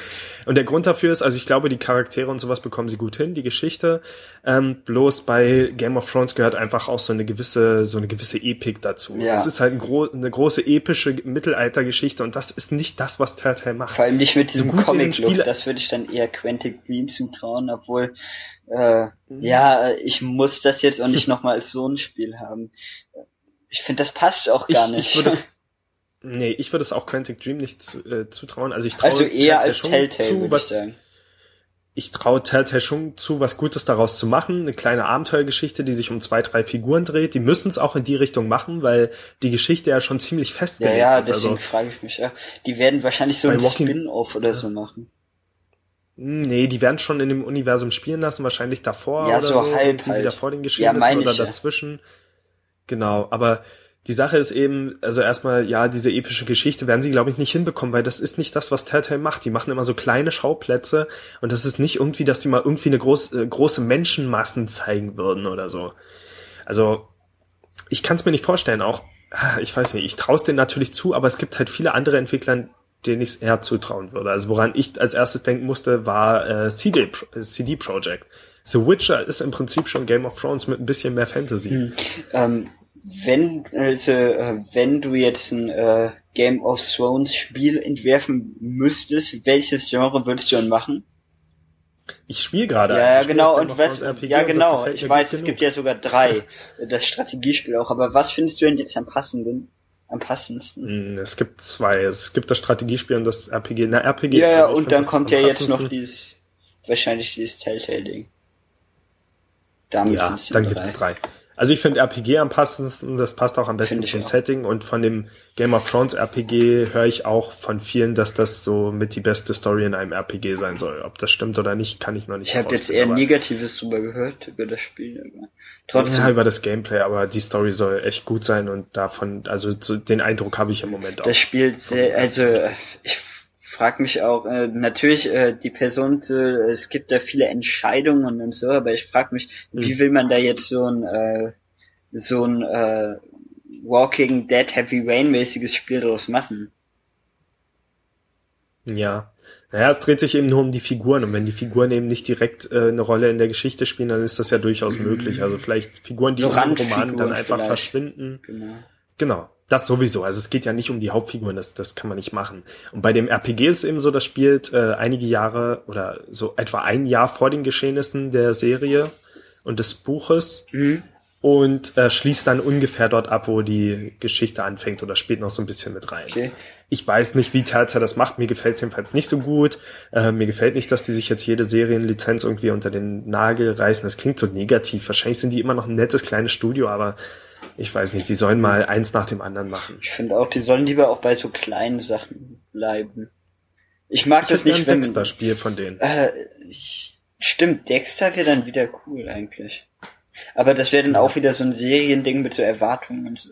Und der Grund dafür ist, also ich glaube, die Charaktere und sowas bekommen sie gut hin, die Geschichte. Ähm, bloß bei Game of Thrones gehört einfach auch so eine gewisse, so eine gewisse Epik dazu. Ja. Es ist halt ein gro- eine große epische Mittelaltergeschichte und das ist nicht das, was Telltale macht. Vor allem nicht mit diesem so gut Comic-Look, das würde ich dann eher Quantic Dream zutrauen, obwohl, äh, mhm. ja, ich muss das jetzt auch nicht nochmal als so ein Spiel haben. Ich finde, das passt auch gar ich, nicht. Ich würde es, nee, ich würde es auch Quantic Dream nicht zu, äh, zutrauen. Also ich traue also eher Telltale als schon Telltale, zu, was, ich sagen. Ich traue Telltale schon zu, was Gutes daraus zu machen. Eine kleine Abenteuergeschichte, die sich um zwei, drei Figuren dreht. Die müssen es auch in die Richtung machen, weil die Geschichte ja schon ziemlich festgelegt ja, ja, ist. Also deswegen frage ich mich. Ja. Die werden wahrscheinlich so ein Walking- Spin-Off oder so machen. Nee, die werden schon in dem Universum spielen lassen, wahrscheinlich davor ja, oder so. so. Halt, halt. Wieder vor den Geschehnissen ja, oder ich, dazwischen. Genau, aber die Sache ist eben, also erstmal, ja, diese epische Geschichte werden sie, glaube ich, nicht hinbekommen, weil das ist nicht das, was Telltale macht. Die machen immer so kleine Schauplätze und das ist nicht irgendwie, dass die mal irgendwie eine groß, äh, große Menschenmassen zeigen würden oder so. Also, ich kann es mir nicht vorstellen, auch, ich weiß nicht, ich traue es denen natürlich zu, aber es gibt halt viele andere Entwickler, denen ich es eher zutrauen würde. Also woran ich als erstes denken musste, war äh, C D, äh, C D Projekt. The Witcher ist im Prinzip schon Game of Thrones mit ein bisschen mehr Fantasy. Hm. Ähm, wenn also äh, wenn du jetzt ein äh, Game of Thrones Spiel entwerfen müsstest, welches Genre würdest du dann machen? Ich spiele gerade. Ja, also genau und was? Ja, genau. Ich weiß, es genug. gibt ja sogar drei, das Strategiespiel auch. Aber was findest du denn jetzt am passenden? Am passendsten? Es gibt zwei. Es gibt das Strategiespiel und das R P G. Na, R P G. Ja, ja, also und dann kommt ja jetzt noch dieses, wahrscheinlich dieses Telltale-Ding. Ja, dann gibt's drei. Also ich finde R P G am passendsten, das passt auch am besten zum auch. Setting und von dem Game of Thrones R P G höre ich auch von vielen, dass das so mit die beste Story in einem R P G sein soll. Ob das stimmt oder nicht, kann ich noch nicht. Ich habe jetzt eher Negatives drüber gehört, über das Spiel. Aber trotzdem. Ja, über das Gameplay, aber die Story soll echt gut sein und davon, also so den Eindruck habe ich im Moment auch. Das Spiel, sehr, also ich frag mich auch, äh, natürlich, äh, die Person, äh, es gibt da viele Entscheidungen und so, aber ich frag mich, mhm. wie will man da jetzt so ein, äh, so ein, äh, Walking Dead Heavy Rain mäßiges Spiel draus machen? Ja. Naja, es dreht sich eben nur um die Figuren und wenn die Figuren eben nicht direkt äh, eine Rolle in der Geschichte spielen, dann ist das ja durchaus mhm. möglich. Also vielleicht Figuren, die so in den Romanen dann einfach vielleicht. verschwinden. Genau. Genau. Das sowieso. Also es geht ja nicht um die Hauptfiguren, das, das kann man nicht machen. Und bei dem R P G ist es eben so, das spielt äh, einige Jahre oder so etwa ein Jahr vor den Geschehnissen der Serie und des Buches mhm. und äh, schließt dann ungefähr dort ab, wo die Geschichte anfängt oder spielt noch so ein bisschen mit rein. Okay. Ich weiß nicht, wie Telltale das macht. Mir gefällt es jedenfalls nicht so gut. Äh, mir gefällt nicht, dass die sich jetzt jede Serienlizenz irgendwie unter den Nagel reißen. Das klingt so negativ. Wahrscheinlich sind die immer noch ein nettes kleines Studio, aber ich weiß nicht, die sollen mal eins nach dem anderen machen. Ich finde auch, die sollen lieber auch bei so kleinen Sachen bleiben. Ich mag ich das nicht, ein wenn... Dexter-Spiel von denen. Äh, ich, stimmt, Dexter wäre dann wieder cool eigentlich. Aber das wäre dann ja. auch wieder so ein Seriending mit so Erwartungen und so.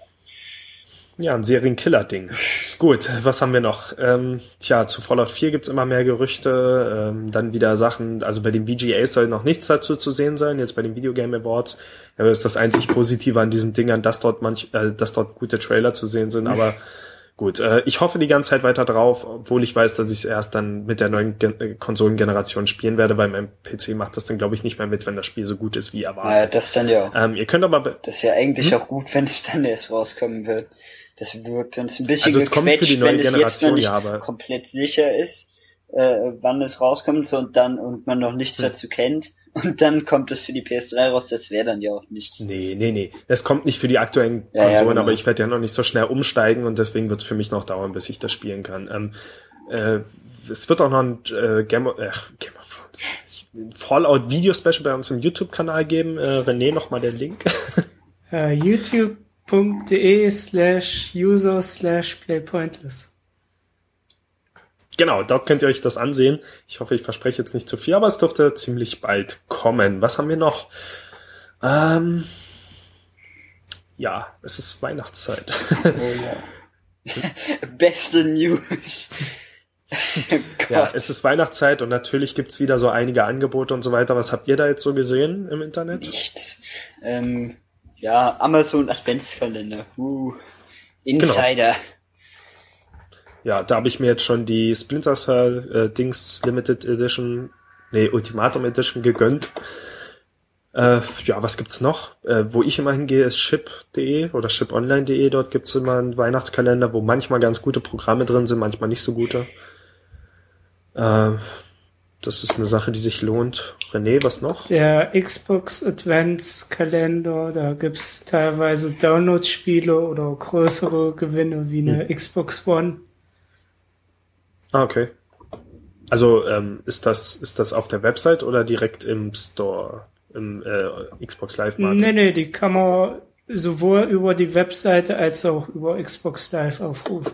Ja, ein Serienkiller-Ding. Gut, was haben wir noch? Ähm, tja, zu Fallout vier gibt's immer mehr Gerüchte, ähm, dann wieder Sachen, also bei den V G As soll noch nichts dazu zu sehen sein, jetzt bei den Video Game Awards ja, ist das einzig Positive an diesen Dingern, dass dort manch, äh, dass dort gute Trailer zu sehen sind, aber gut, äh, ich hoffe die ganze Zeit weiter drauf, obwohl ich weiß, dass ich es erst dann mit der neuen Gen- Konsolengeneration spielen werde, weil mein P C macht das dann, glaube ich, nicht mehr mit, wenn das Spiel so gut ist wie erwartet. Ja, das dann ja auch. Ähm, ihr könnt aber... Be- das ist ja eigentlich hm? auch gut, wenn es dann erst rauskommen wird. Das wirkt uns ein bisschen also es kommt für die neue Generation, wenn es jetzt noch nicht ja, aber komplett sicher ist, äh, wann es rauskommt so, und dann und man noch nichts hm. dazu kennt und dann kommt es für die P S drei raus, das wäre dann ja auch nichts. Nee, nee, nee. Es kommt nicht für die aktuellen ja, Konsolen, ja, genau. aber ich werde ja noch nicht so schnell umsteigen und deswegen wird es für mich noch dauern, bis ich das spielen kann. Ähm, äh, es wird auch noch ein äh, Game, of, äh, Game of Thrones, ein Fallout-Video-Special bei uns im YouTube-Kanal geben. Äh, René, nochmal der Link. uh, YouTube.de slash user slash playpointless. Genau, dort könnt ihr euch das ansehen. Ich hoffe, ich verspreche jetzt nicht zu viel, aber es dürfte ziemlich bald kommen. Was haben wir noch? Ähm, ja, es ist Weihnachtszeit. Oh ja. Beste News. Ja, es ist Weihnachtszeit und natürlich gibt's wieder so einige Angebote und so weiter. Was habt ihr da jetzt so gesehen im Internet? Nichts. Ähm, ja, Amazon Adventskalender. Uh, Insider. Genau. ja, da habe ich mir jetzt schon die Splinter Cell äh, Dings Limited Edition, nee, Ultimatum Edition gegönnt. Äh, ja, was gibt's noch? Äh, wo ich immer hingehe, ist ship punkt de oder ship online punkt de. Dort gibt's immer einen Weihnachtskalender, wo manchmal ganz gute Programme drin sind, manchmal nicht so gute. Äh, das ist eine Sache, die sich lohnt. René, was noch? Der Xbox Adventskalender, da gibt's teilweise Download-Spiele oder größere Gewinne wie eine hm. Xbox One. Ah, okay. Also ähm, ist das ist das auf der Website oder direkt im Store, im äh, Xbox Live Market? Nee, nee, die kann man sowohl über die Webseite als auch über Xbox Live aufrufen.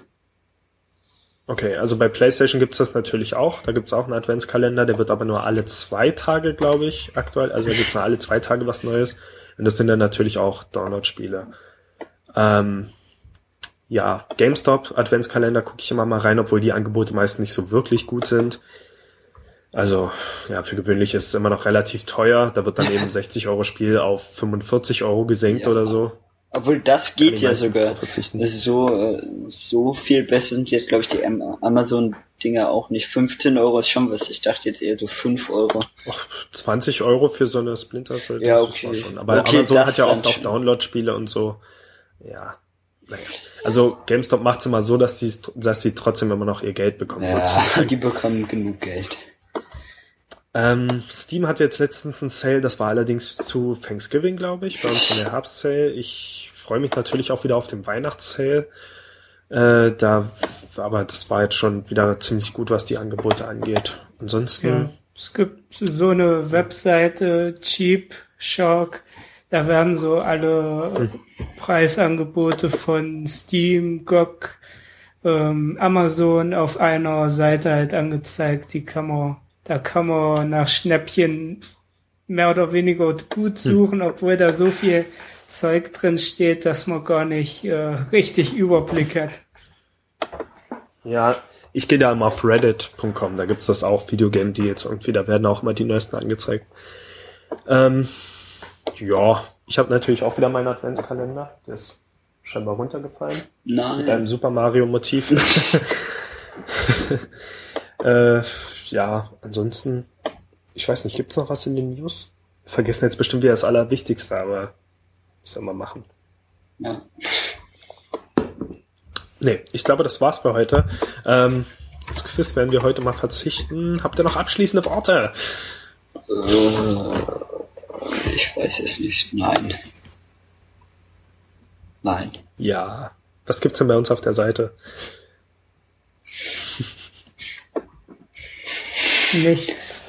Okay, also bei PlayStation gibt's das natürlich auch. Da gibt's auch einen Adventskalender, der wird aber nur alle zwei Tage, glaube ich, aktuell. Also da gibt's nur alle zwei Tage was Neues. Und das sind dann natürlich auch Download-Spiele. Ähm, ja, GameStop Adventskalender gucke ich immer mal rein, obwohl die Angebote meist nicht so wirklich gut sind. Also, ja, für gewöhnlich ist es immer noch relativ teuer. Da wird dann eben sechzig Euro Spiel auf fünfundvierzig Euro gesenkt ja. oder so. Obwohl das geht ja sogar. Das ist so, so viel besser sind jetzt, glaube ich, die Amazon-Dinger auch nicht. fünfzehn Euro ist schon was. Ich dachte jetzt eher so fünf Euro. Och, zwanzig Euro für so eine Splinter Cell. Ja, okay. Das schon. Aber okay, Amazon hat ja oft auch Download-Spiele und so. Ja. Naja. Also GameStop macht's immer so, dass die, dass sie trotzdem immer noch ihr Geld bekommen. Ja, sozusagen. Die bekommen genug Geld. Ähm, Steam hat jetzt letztens einen Sale, das war allerdings zu Thanksgiving, glaube ich, bei uns in der Herbst-Sale. Ich freue mich natürlich auch wieder auf den Weihnachts-Sale. Äh, da, aber das war jetzt schon wieder ziemlich gut, was die Angebote angeht. Ansonsten. Ja, es gibt so eine Webseite, Cheap Shark, da werden so alle hm. Preisangebote von Steam, G O G, ähm, Amazon auf einer Seite halt angezeigt, die kann man Da kann man nach Schnäppchen mehr oder weniger gut suchen, hm. obwohl da so viel Zeug drin steht, dass man gar nicht äh, richtig Überblick hat. Ja, ich gehe da immer auf reddit punkt com, da gibt's das auch, Videogame Deals irgendwie, da werden auch immer die neuesten angezeigt. Ähm, ja, ich habe natürlich auch wieder meinen Adventskalender, der ist scheinbar runtergefallen. Nein. Mit einem Super Mario Motiv. äh, Ja, ansonsten, ich weiß nicht, gibt's noch was in den News? Wir vergessen jetzt bestimmt wieder das Allerwichtigste, aber müssen wir mal machen. Ja. Nee, ich glaube, das war's für heute. Ähm, aufs Quiz werden wir heute mal verzichten. Habt ihr noch abschließende Worte? Äh, ich weiß es nicht. Nein. Nein. Ja. Was gibt's denn bei uns auf der Seite? Nichts.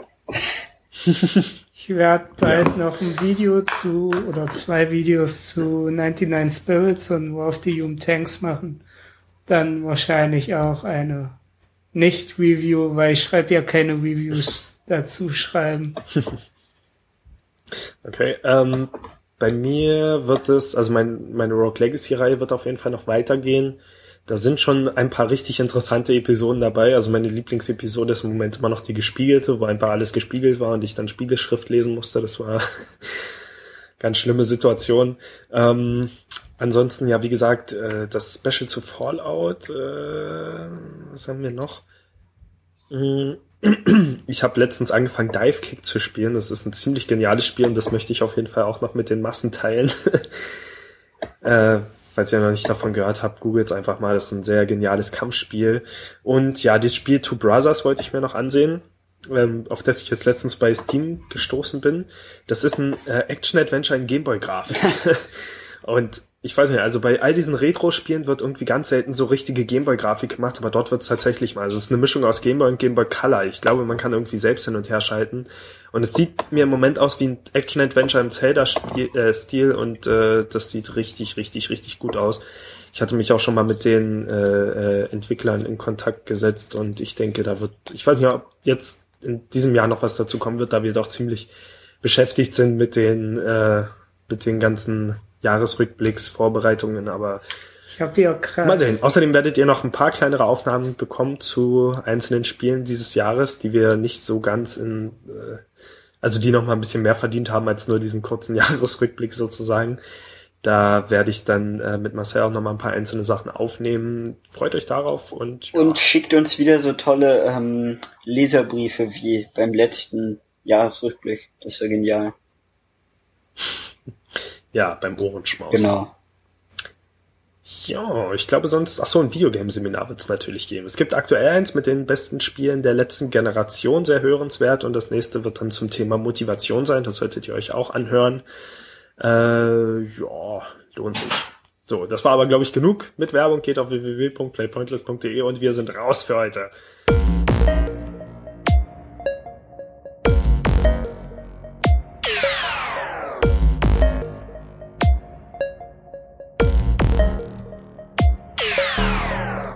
Ich werde bald ja. noch ein Video zu, oder zwei Videos zu neunundneunzig Spirits und War of the Human Tanks machen. Dann wahrscheinlich auch eine Nicht-Review, weil ich schreibe ja keine Reviews dazu schreiben. Okay, ähm, bei mir wird es, also mein, meine Rogue Legacy-Reihe wird auf jeden Fall noch weitergehen. Da sind schon ein paar richtig interessante Episoden dabei. Also meine Lieblingsepisode ist im Moment immer noch die gespiegelte, wo einfach alles gespiegelt war und ich dann Spiegelschrift lesen musste. Das war ganz schlimme Situation. Ähm, ansonsten, ja, wie gesagt, äh, das Special zu Fallout, äh, was haben wir noch? Ich habe letztens angefangen, Dive Kick zu spielen. Das ist ein ziemlich geniales Spiel und das möchte ich auf jeden Fall auch noch mit den Massen teilen. äh, Falls ihr noch nicht davon gehört habt, googelt einfach mal. Das ist ein sehr geniales Kampfspiel. Und ja, das Spiel Two Brothers wollte ich mir noch ansehen, ähm, auf das ich jetzt letztens bei Steam gestoßen bin. Das ist ein äh, Action-Adventure in Gameboy-Grafik. Und ich weiß nicht, also bei all diesen Retro-Spielen wird irgendwie ganz selten so richtige Gameboy-Grafik gemacht, aber dort wird es tatsächlich mal. Also es ist eine Mischung aus Gameboy und Gameboy Color. Ich glaube, man kann irgendwie selbst hin und her schalten. Und es sieht mir im Moment aus wie ein Action-Adventure im Zelda-Stil und äh, das sieht richtig, richtig, richtig gut aus. Ich hatte mich auch schon mal mit den äh, äh, Entwicklern in Kontakt gesetzt und ich denke, da wird, ich weiß nicht, ob jetzt in diesem Jahr noch was dazu kommen wird, da wir doch ziemlich beschäftigt sind mit den äh, mit den ganzen Jahresrückblicks, Vorbereitungen, aber ich hab ja krass. Mal sehen. Außerdem werdet ihr noch ein paar kleinere Aufnahmen bekommen zu einzelnen Spielen dieses Jahres, die wir nicht so ganz in, äh, also die noch mal ein bisschen mehr verdient haben als nur diesen kurzen Jahresrückblick sozusagen. Da werde ich dann äh, mit Marcel auch nochmal ein paar einzelne Sachen aufnehmen. Freut euch darauf und ja. Und schickt uns wieder so tolle ähm, Leserbriefe wie beim letzten Jahresrückblick. Das war genial. Ja, beim Ohrenschmaus. Genau. Ja, ich glaube sonst, ach so, ein Videogame-Seminar wird es natürlich geben. Es gibt aktuell eins mit den besten Spielen der letzten Generation, sehr hörenswert, und das nächste wird dann zum Thema Motivation sein. Das solltet ihr euch auch anhören. Äh, ja, lohnt sich. So, das war aber, glaube ich, genug mit Werbung. Geht auf w w w punkt playpointless punkt d e und wir sind raus für heute.